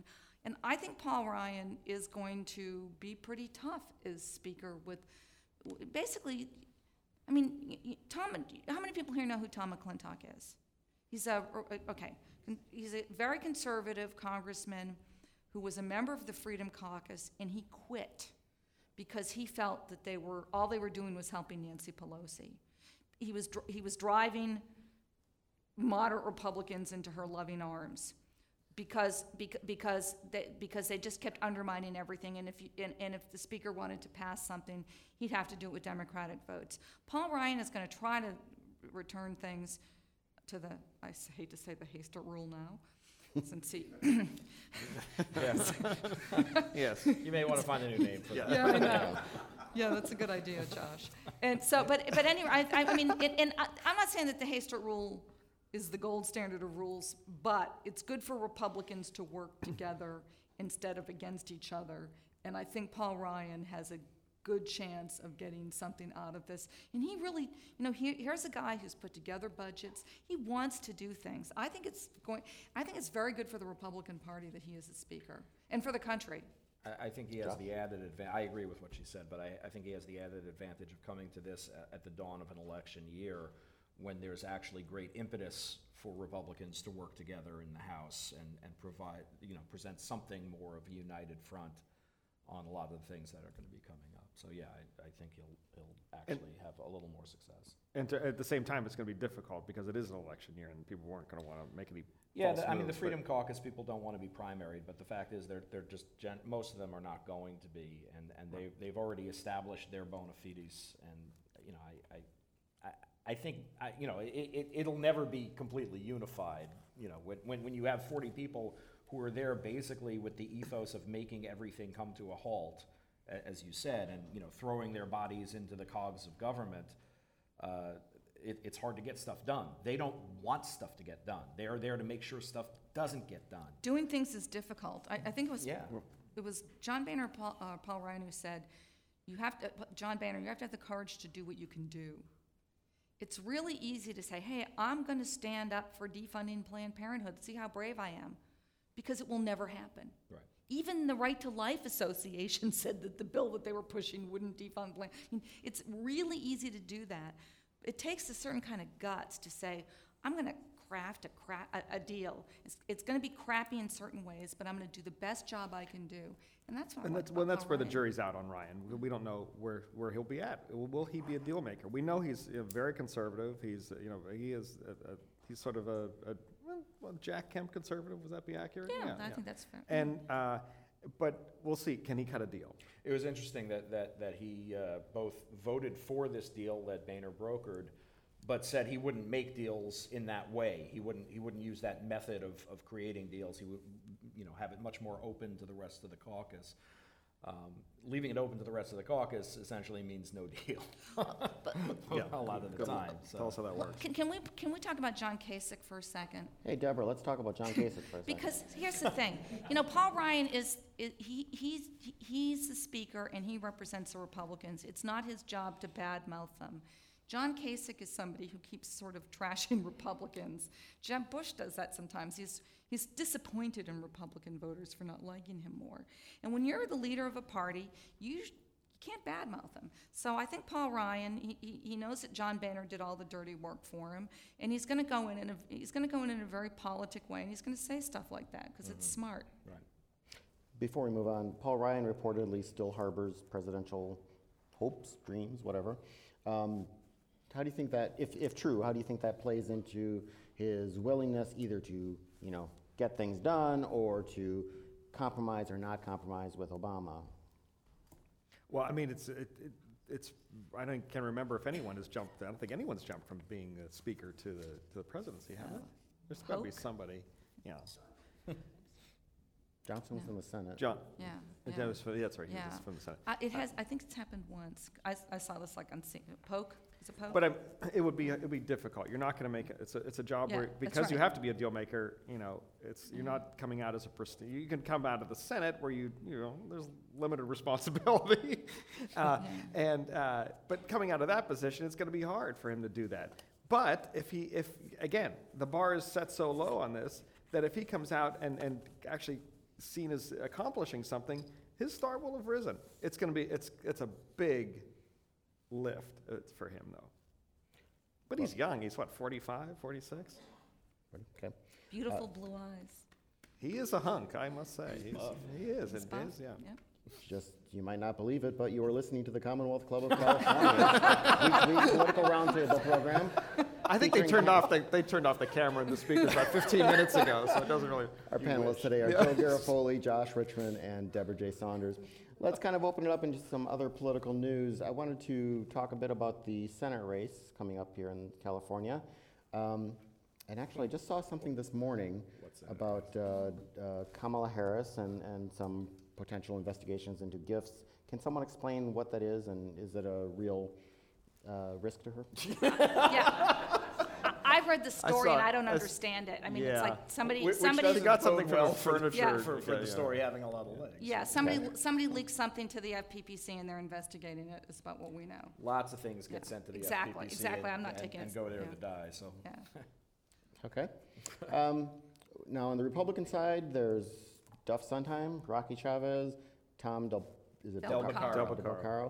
And I think Paul Ryan is going to be pretty tough as Speaker with, basically, I mean, how many people here know who Tom McClintock is? He's he's a very conservative congressman who was a member of the Freedom Caucus, and he quit because he felt that all they were doing was helping Nancy Pelosi. He was driving moderate Republicans into her loving arms because they just kept undermining everything, and if the Speaker wanted to pass something, he'd have to do it with Democratic votes. Paul Ryan is going to try to return things to I hate to say the Hastert rule now, since he Yes. You may want to find a new name for that. yeah, I know. Yeah, that's a good idea, Josh. And so, but anyway, I mean, I'm not saying that the Hastert rule is the gold standard of rules, but it's good for Republicans to work together instead of against each other. And I think Paul Ryan has a good chance of getting something out of this. And he really, here's a guy who's put together budgets. He wants to do things. I think it's very good for the Republican Party that he is a Speaker, and for the country. I think he has the added advantage. I agree with what she said, but I think he has the added advantage of coming to this at the dawn of an election year when there's actually great impetus for Republicans to work together in the House and provide, present something more of a united front on a lot of the things that are going to be coming up. So yeah, I think he'll actually have a little more success. And at the same time, it's going to be difficult because it is an election year and people weren't going to want to make any Yeah, false I mean, the moves, Freedom Caucus, people don't want to be primaried, but the fact is they're just, most of them are not going to be, and they've already established their bona fides, and, I think, it'll never be completely unified, when you have 40 people who are there basically with the ethos of making everything come to a halt, as you said, and, throwing their bodies into the cogs of government, it's hard to get stuff done. They don't want stuff to get done. They are there to make sure stuff doesn't get done. Doing things is difficult. I think it was John Boehner, Paul Ryan, who said, John Boehner, you have to have the courage to do what you can do. It's really easy to say, hey, I'm going to stand up for defunding Planned Parenthood. See how brave I am. Because it will never happen. Right. Even the Right to Life Association said that the bill that they were pushing wouldn't defund Planned. It's really easy to do that. It takes a certain kind of guts to say, I'm going to craft a deal. It's going to be crappy in certain ways, but I'm going to do the best job I can do. And that's what that's where the jury's out on Ryan. We don't know where he'll be at. Will he be a deal maker? We know he's very conservative. He's he's sort of a Jack Kemp conservative. Would that be accurate? Yeah, I think that's fair. And but we'll see. Can he cut a deal? It was interesting that he both voted for this deal that Boehner brokered, but said he wouldn't make deals in that way. He wouldn't use that method of creating deals. He would, have it much more open to the rest of the caucus. Leaving it open to the rest of the caucus essentially means no deal. A lot of the time. So. Tell us how that works. Can we talk about John Kasich for a second? Hey, Deborah, let's talk about John Kasich for a second. Because here's the thing, Paul Ryan he's the Speaker and he represents the Republicans. It's not his job to badmouth them. John Kasich is somebody who keeps sort of trashing Republicans. Jeb Bush does that sometimes. He's disappointed in Republican voters for not liking him more. And when you're the leader of a party, you can't badmouth him. So I think Paul Ryan, he knows that John Boehner did all the dirty work for him, and he's going to go in in a very politic way, and he's going to say stuff like that because it's smart. Right. Before we move on, Paul Ryan reportedly still harbors presidential hopes, dreams, whatever. How do you think that, if true, how do you think that plays into his willingness either to, get things done or to compromise or not compromise with Obama? Well, I mean, it's. I can't remember if anyone has jumped. I don't think anyone's jumped from being a speaker to the presidency, have they? There's got to be somebody. Yeah. Johnson was in the Senate. Yeah. That's right. He Yeah. was from the Senate. I think it's happened once. I saw this on Polk. Is it Polk? But it would be difficult. You're not going to make it. It's a job where, that's because you right. have to be a deal maker. You're not coming out as a prestige. You can come out of the Senate where there's limited responsibility, but coming out of that position, it's going to be hard for him to do that. But if again the bar is set so low on this that if he comes out and actually seen as accomplishing something, his star will have risen. It's a big lift for him, though. But he's young. He's what, 45, 46? Okay. Beautiful blue eyes. He is a hunk, I must say. He is. He's It buff. is, yeah. Yep. Just, you might not believe it, but you are listening to the Commonwealth Club of California weekly political roundtable program. I think they turned off the camera and the speakers about 15 minutes ago, so it doesn't really. Our panelists today are Joe Garofoli, Josh Richmond, and Deborah J. Saunders. Let's kind of open it up into some other political news. I wanted to talk a bit about the Senate race coming up here in California. And actually, I just saw something this morning about Kamala Harris and some potential investigations into gifts. Can someone explain what that is, and is it a real risk to her? Yeah. I've read the story saw and it. I don't understand it. I mean, it's Yeah. like somebody. Which somebody doesn't got something bode for well furniture. Yeah. for the story having a lot of legs. Yeah, somebody leaked something to the FPPC and they're investigating it. Is about what we know. Lots of things get Yeah. sent to the Exactly, FPPC exactly. I'm not and taking it. go there Yeah. to die, so. Yeah. Okay. Now, on the Republican side, there's Duff Sondheim, Rocky Chavez, Del Beccaro.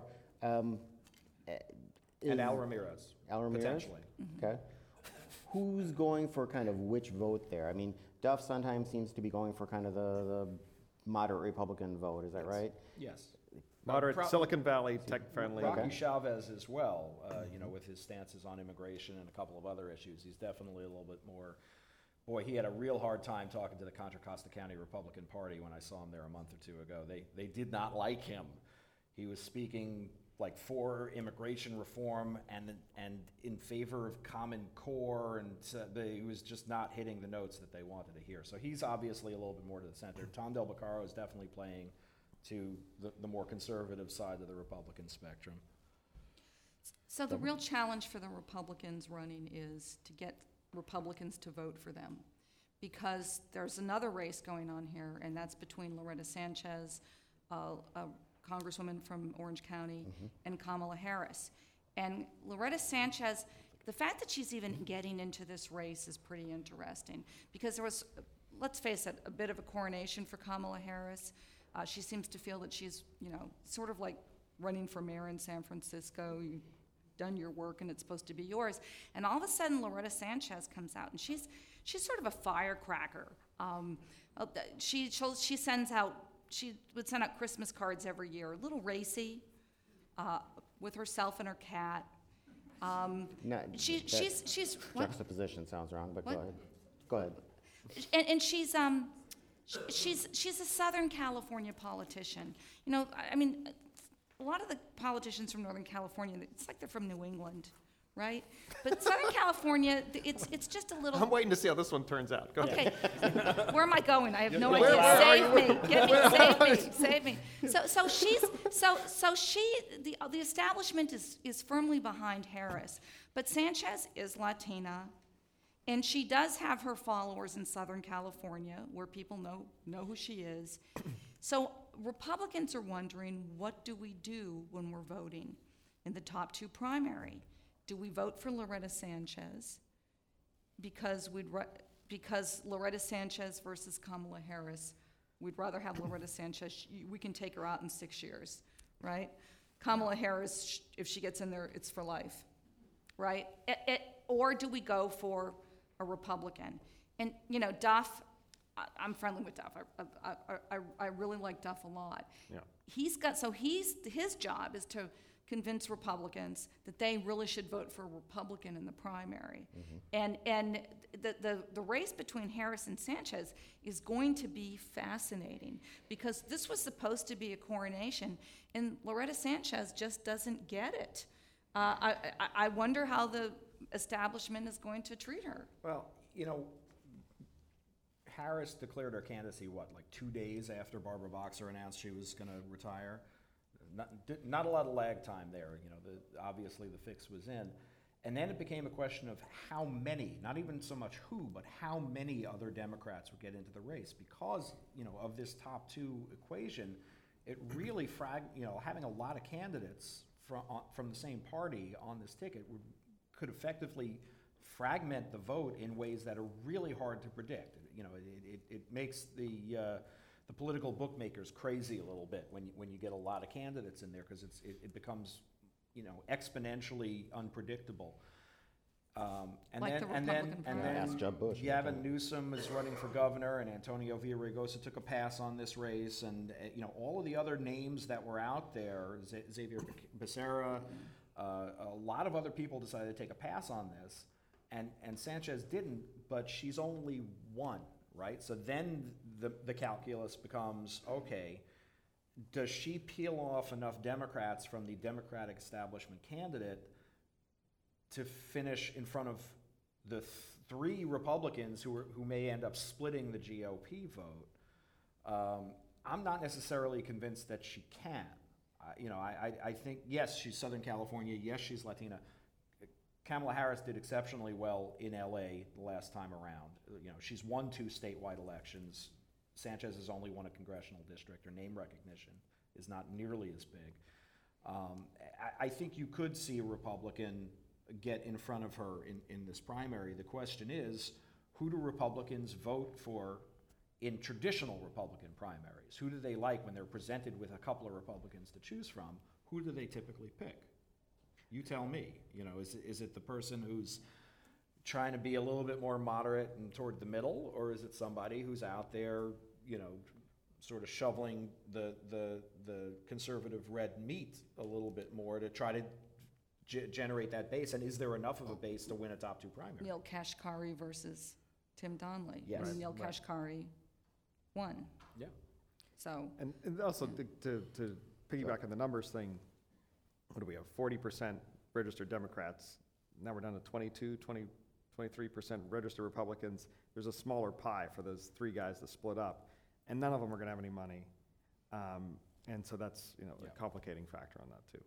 And Al Ramirez, Al Ramirez? potentially. Okay. Who's going for kind of which vote there? I mean, Duff Sondheim seems to be going for kind of the moderate Republican vote, is that right? Yes. Moderate, Pro- Silicon Valley, tech-friendly. Rocky Okay. Chavez as well, with his stances on immigration and a couple of other issues. He's definitely a little bit more, boy, he had a real hard time talking to the Contra Costa County Republican Party when I saw him there a month or two ago. They did not like him. He was speaking like for immigration reform and in favor of Common Core, and he was just not hitting the notes that they wanted to hear. So he's obviously a little bit more to the center. Tom Del Beccaro is definitely playing to the more conservative side of the Republican spectrum. So the real challenge for the Republicans running is to get Republicans to vote for them, because there's another race going on here, and that's between Loretta Sanchez, a congresswoman from Orange County, and Kamala Harris. And Loretta Sanchez, the fact that she's even getting into this race is pretty interesting, because there was, let's face it, a bit of a coronation for Kamala Harris. She seems to feel that she's, sort of like running for mayor in San Francisco. You've done your work and it's supposed to be yours. And all of a sudden, Loretta Sanchez comes out, and she's sort of a firecracker. She would send out Christmas cards every year, a little racy, with herself and her cat. She's what? Juxtaposition sounds wrong, but What? go ahead. Go ahead. And she's a Southern California politician. I mean, a lot of the politicians from Northern California, it's like they're from New England, right? But Southern California, it's just a little. I'm waiting to see how this one turns out. Go ahead. Okay, where am I going? I have no Where idea. are Save me. So the establishment is firmly behind Harris, but Sanchez is Latina, and she does have her followers in Southern California, where people know who she is. So Republicans are wondering, what do we do when we're voting in the top two primary? Do we vote for Loretta Sanchez because Loretta Sanchez versus Kamala Harris? We'd rather have Loretta Sanchez. We can take her out in 6 years, right? Kamala Harris, if she gets in there, it's for life, right? Or do we go for a Republican? And Duff, I'm friendly with Duff. I really like Duff a lot. Yeah. His job is to convince Republicans that they really should vote for a Republican in the primary. And the race between Harris and Sanchez is going to be fascinating, because this was supposed to be a coronation, and Loretta Sanchez just doesn't get it. I wonder how the establishment is going to treat her. Well, Harris declared her candidacy, 2 days after Barbara Boxer announced she was going to retire? Not a lot of lag time there. Obviously the fix was in. And then it became a question of how many, not even so much who, but how many other Democrats would get into the race. Because, of this top two equation, it really having a lot of candidates from the same party on this ticket could effectively fragment the vote in ways that are really hard to predict. It makes the the political bookmakers crazy a little bit when you get a lot of candidates in there, because it becomes, exponentially unpredictable. Like the Republican primary. Ask Jeb Bush. Gavin Newsom is running for governor, and Antonio Villaraigosa took a pass on this race, and all of the other names that were out there, Xavier Becerra, a lot of other people decided to take a pass on this, and Sanchez didn't, but she's only one, right? So then the calculus becomes, okay, does she peel off enough Democrats from the Democratic establishment candidate to finish in front of the three Republicans who may end up splitting the GOP vote? I'm not necessarily convinced that she can. I think, yes, she's Southern California. Yes, she's Latina. Kamala Harris did exceptionally well in LA the last time around. She's won 2 statewide elections. Sanchez has only won a congressional district. Her name recognition is not nearly as big. I think you could see a Republican get in front of her in this primary. The question is, who do Republicans vote for in traditional Republican primaries? Who do they like when they're presented with a couple of Republicans to choose from? Who do they typically pick? You tell me. Is it the person who's trying to be a little bit more moderate and toward the middle, or is it somebody who's out there, sort of shoveling the conservative red meat a little bit more to try to generate that base? And is there enough of a base to win a top 2 primary? Neil Kashkari versus Tim Donnelly. Yes. And Neil Kashkari won. Yeah. So. And also to piggyback on the numbers thing, what do we have? 40% registered Democrats. Now we're down to 23% registered Republicans. There's a smaller pie for those 3 guys to split up, and none of them are going to have any money. And so that's a complicating factor on that too.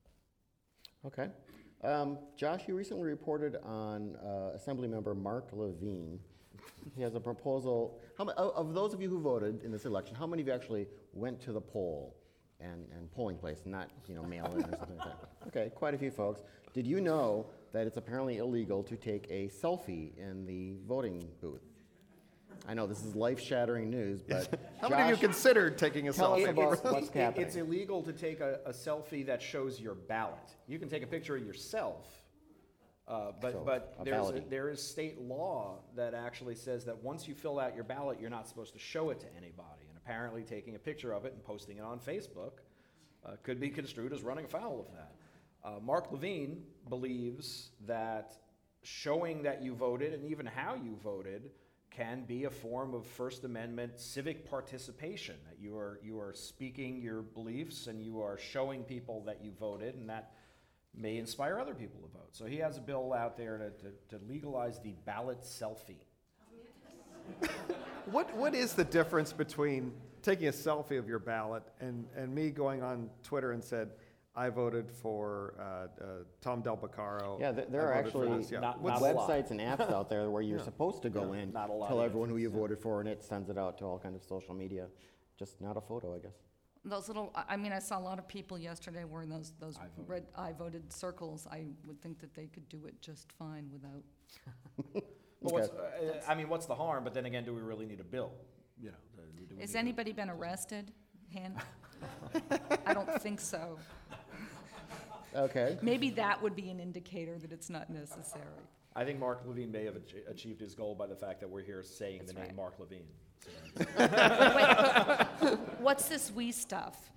Okay. Josh, you recently reported on Assemblymember Mark Levine. He has a proposal. Of those of you who voted in this election, how many of you actually went to the poll and polling place, not mail in or something like that? Okay, quite a few folks. Did you know that it's apparently illegal to take a selfie in the voting booth? I know this is life-shattering news, but How many of you considered taking a tell us selfie? about what's happening. It's illegal to take a selfie that shows your ballot. You can take a picture of yourself, but there is state law that actually says that once you fill out your ballot, you're not supposed to show it to anybody. And apparently taking a picture of it and posting it on Facebook could be construed as running afoul of that. Mark Levine believes that showing that you voted and even how you voted can be a form of First Amendment civic participation, that you are speaking your beliefs and you are showing people that you voted, and that may inspire other people to vote. So he has a bill out there to legalize the ballot selfie. What is the difference between taking a selfie of your ballot and me going on Twitter and said, I voted for Tom Del Beccaro. Yeah, there are actually websites and apps out there where you're supposed to go in, tell everyone who you voted for, and it sends it out to all kind of social media. Just not a photo, I guess. Those little, I saw a lot of people yesterday wearing those red I voted circles. I would think that they could do it just fine without. Well, what's the harm? But then again, do we really need a bill? Has anybody been arrested? I don't think so. Okay. Maybe that would be an indicator that it's not necessary. I think Mark Levine may have achieved his goal by the fact that we're here saying the name Mark Levine. Wait, what's this we stuff?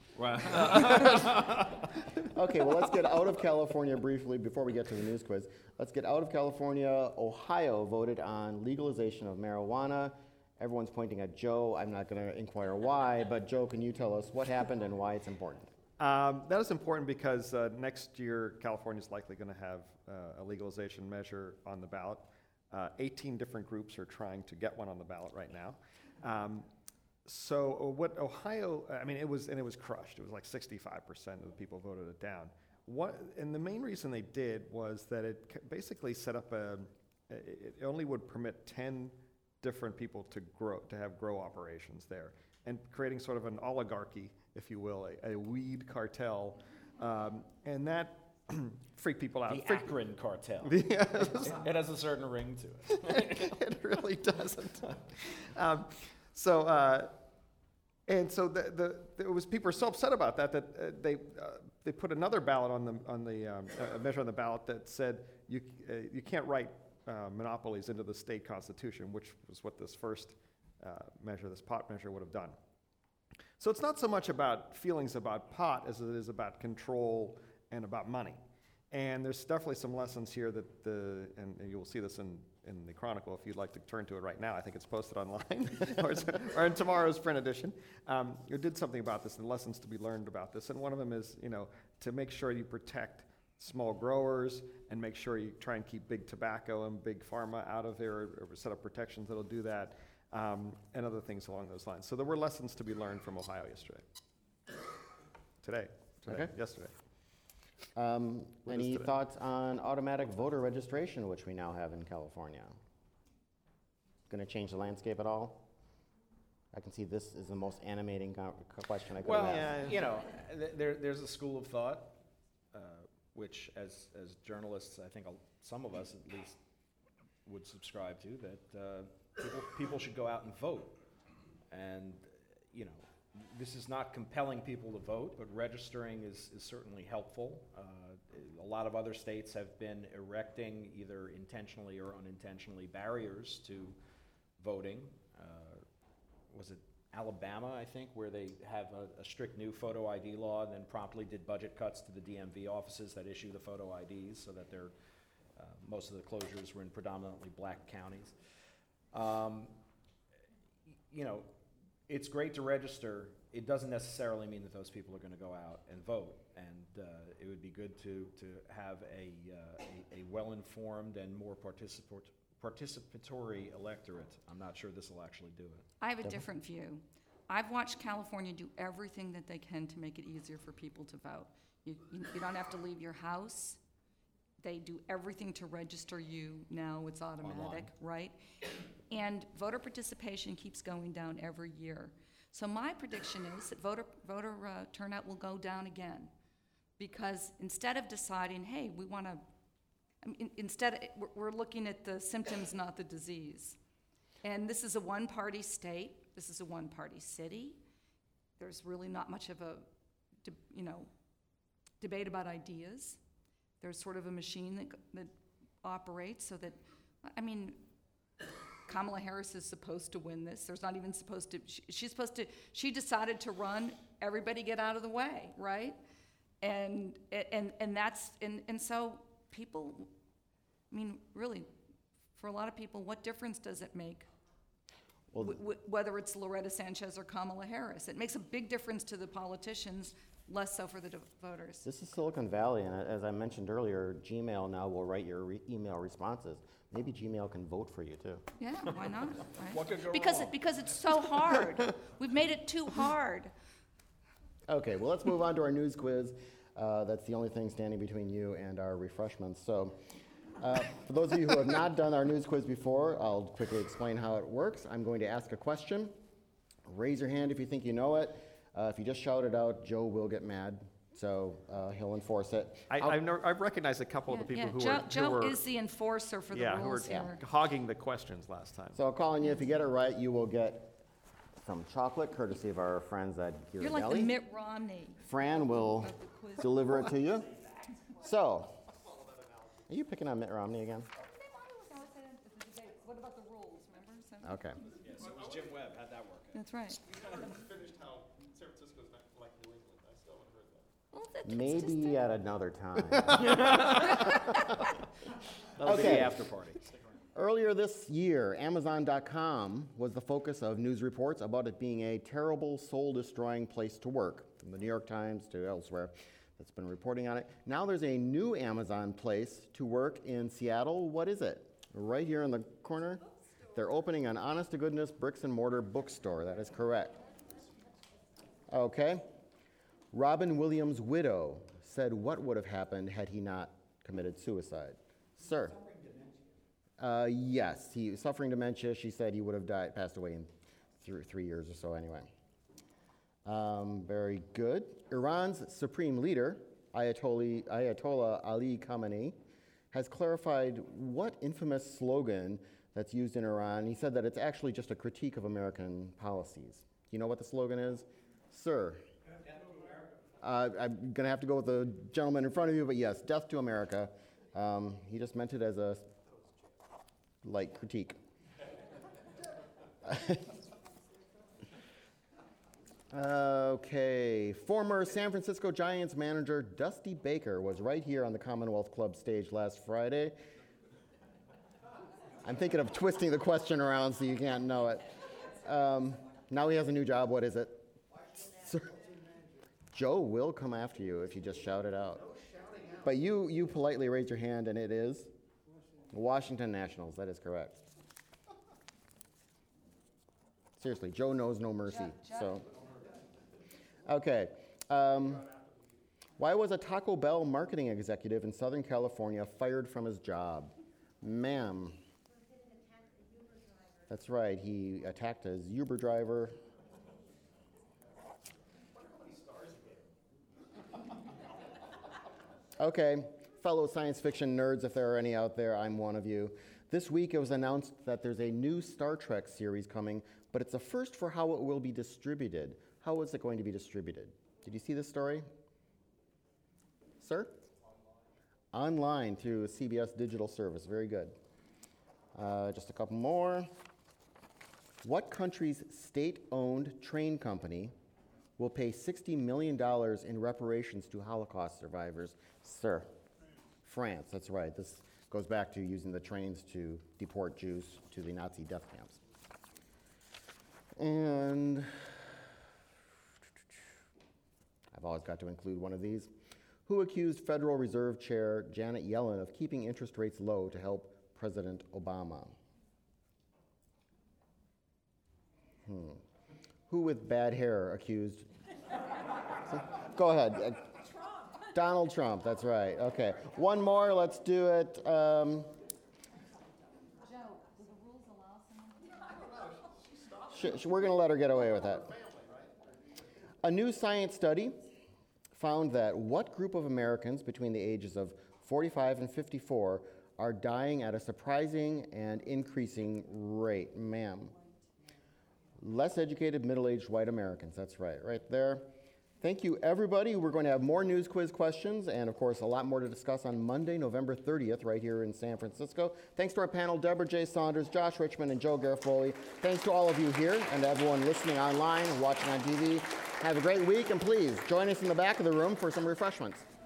Okay, well, let's get out of California briefly before we get to the news quiz. Let's get out of California. Ohio voted on legalization of marijuana. Everyone's pointing at Joe. I'm not going to inquire why, but Joe, can you tell us what happened and why it's important? That is important because next year, California is likely going to have a legalization measure on the ballot. 18 different groups are trying to get one on the ballot right now. So what Ohio, it was crushed. It was like 65% of the people voted it down. And the main reason they did was that it basically set up it only would permit 10 different people to have grow operations there, and creating sort of an oligarchy, if you will, a weed cartel, and that freaked people out. The Akron cartel. Yes. It has a certain ring to it. It really doesn't. And so it was people were so upset about that they put another ballot on the measure on the ballot that said you can't write monopolies into the state constitution, which was what this first measure, this pot measure, would have done. So it's not so much about feelings about pot as it is about control and about money. And there's definitely some lessons here that and you'll see this in the Chronicle if you'd like to turn to it right now. I think it's posted online or in tomorrow's print edition. It did something about this and lessons to be learned about this. And one of them is, to make sure you protect small growers and make sure you try and keep big tobacco and big pharma out of there, or set up protections that'll do that, and other things along those lines. So there were lessons to be learned from Ohio yesterday. Any today? thoughts on automatic voter registration, which we now have in California? Going to change the landscape at all? I can see this is the most animating question I could have asked. There's a school of thought, which as journalists, I think some of us at least would subscribe to, that people should go out and vote. And, this is not compelling people to vote, but registering is certainly helpful. A lot of other states have been erecting, either intentionally or unintentionally, barriers to voting. Was it Alabama, I think, where they have a strict new photo ID law and then promptly did budget cuts to the DMV offices that issue the photo IDs so that most of the closures were in predominantly black counties. It's great to register. It doesn't necessarily mean that those people are going to go out and vote. And it would be good to have a well-informed and more participatory electorate. I'm not sure this will actually do it. I have a different view. I've watched California do everything that they can to make it easier for people to vote. You don't have to leave your house. They do everything to register you. Now it's automatic, Online. right? And voter participation keeps going down every year. So my prediction is that voter turnout will go down again, because instead of deciding, hey, we want to, we're looking at the symptoms, not the disease. And this is a one-party state. This is a one-party city. There's really not much of a, debate about ideas. There's sort of a machine that operates so that, Kamala Harris is supposed to win this. There's not even supposed to, she decided to run, everybody get out of the way, right? And so people, really, for a lot of people, what difference does it make? Well, Whether it's Loretta Sanchez or Kamala Harris. It makes a big difference to the politicians, less so for the voters. this is Silicon Valley, and as I mentioned earlier, Gmail now will write your email responses. Maybe Gmail can vote for you, too. Yeah, why not? Right? What could go because wrong? because it's so hard. We've made it too hard. Okay, well, let's move on to our news quiz. That's the only thing standing between you and our refreshments. So, for those of you who have not done our news quiz before, I'll quickly explain how it works. I'm going to ask a question. Raise your hand if you think you know it. If you just shout it out, Joe will get mad, so he'll enforce it. I've recognized a couple of the people who Joe were is the enforcer for the rules here. hogging the questions last time. So I'll call on you. If you get it right, you will get some chocolate, courtesy of our friends at Ghirardelli. You're like the Mitt Romney Fran will of the quiz. deliver it to you. So, are you picking on Mitt Romney again? What about the rules, remember? Okay. Yeah, so it was Jim Webb. How'd that work? That's right. Finished how San Francisco's not like New England. I still haven't heard that. Well, that's Maybe at another time. That'll be Okay. the after party. Earlier this year, Amazon.com was the focus of news reports about it being a terrible, soul-destroying place to work, from the New York Times to elsewhere that's been reporting on it. Now there's a new Amazon place to work in Seattle. What is it? Right here in the corner? They're opening an honest-to-goodness bricks-and-mortar bookstore. That is correct. Okay. Robin Williams' widow said what would have happened had he not committed suicide. Sir. Yes, he was suffering dementia. She said he would have passed away in 3 years or so anyway. Very good. Iran's supreme leader, Ayatollah Ali Khamenei, has clarified what infamous slogan that's used in Iran. He said that it's actually just a critique of American policies. you know what the slogan is? Sir. I'm going to have to go with the gentleman in front of you, but yes, death to America. He just meant it as a light critique. Okay, former San Francisco Giants manager Dusty Baker was right here on the Commonwealth Club stage last Friday. I'm thinking of twisting the question around so you can't know it. Now he has a new job. What is it? Joe will come after you if you just shout it out. But you politely raise your hand, and it is Washington Nationals. That is correct. Seriously, Joe knows no mercy. So, okay. Why was a Taco Bell marketing executive in Southern California fired from his job? Ma'am. That's right. He attacked his Uber driver. Okay, fellow science fiction nerds, if there are any out there, I'm one of you. This week it was announced that there's a new Star Trek series coming, but it's a first for how it will be distributed. How is it going to be distributed? Did you see this story? Sir? Online through a CBS digital service. Very good. Just a couple more. What country's state-owned train company will pay $60 million in reparations to Holocaust survivors? Sir. France, that's right. This goes back to using the trains to deport Jews to the Nazi death camps. And I've always got to include one of these. Who accused Federal Reserve Chair Janet Yellen of keeping interest rates low to help President Obama? Who with bad hair accused? Go ahead. Donald Trump, that's right. Okay. One more, let's do it. Joe, do the rules allow someone? We're going to let her get away with that. A new science study found that what group of Americans between the ages of 45 and 54 are dying at a surprising and increasing rate? Ma'am. Less educated, middle-aged white Americans. That's right there. Thank you, everybody. We're going to have more news quiz questions and, of course, a lot more to discuss on Monday, November 30th, right here in San Francisco. Thanks to our panel, Deborah J. Saunders, Josh Richmond, and Joe Garofoli. Thanks to all of you here and to everyone listening online and watching on TV. Have a great week, and please join us in the back of the room for some refreshments.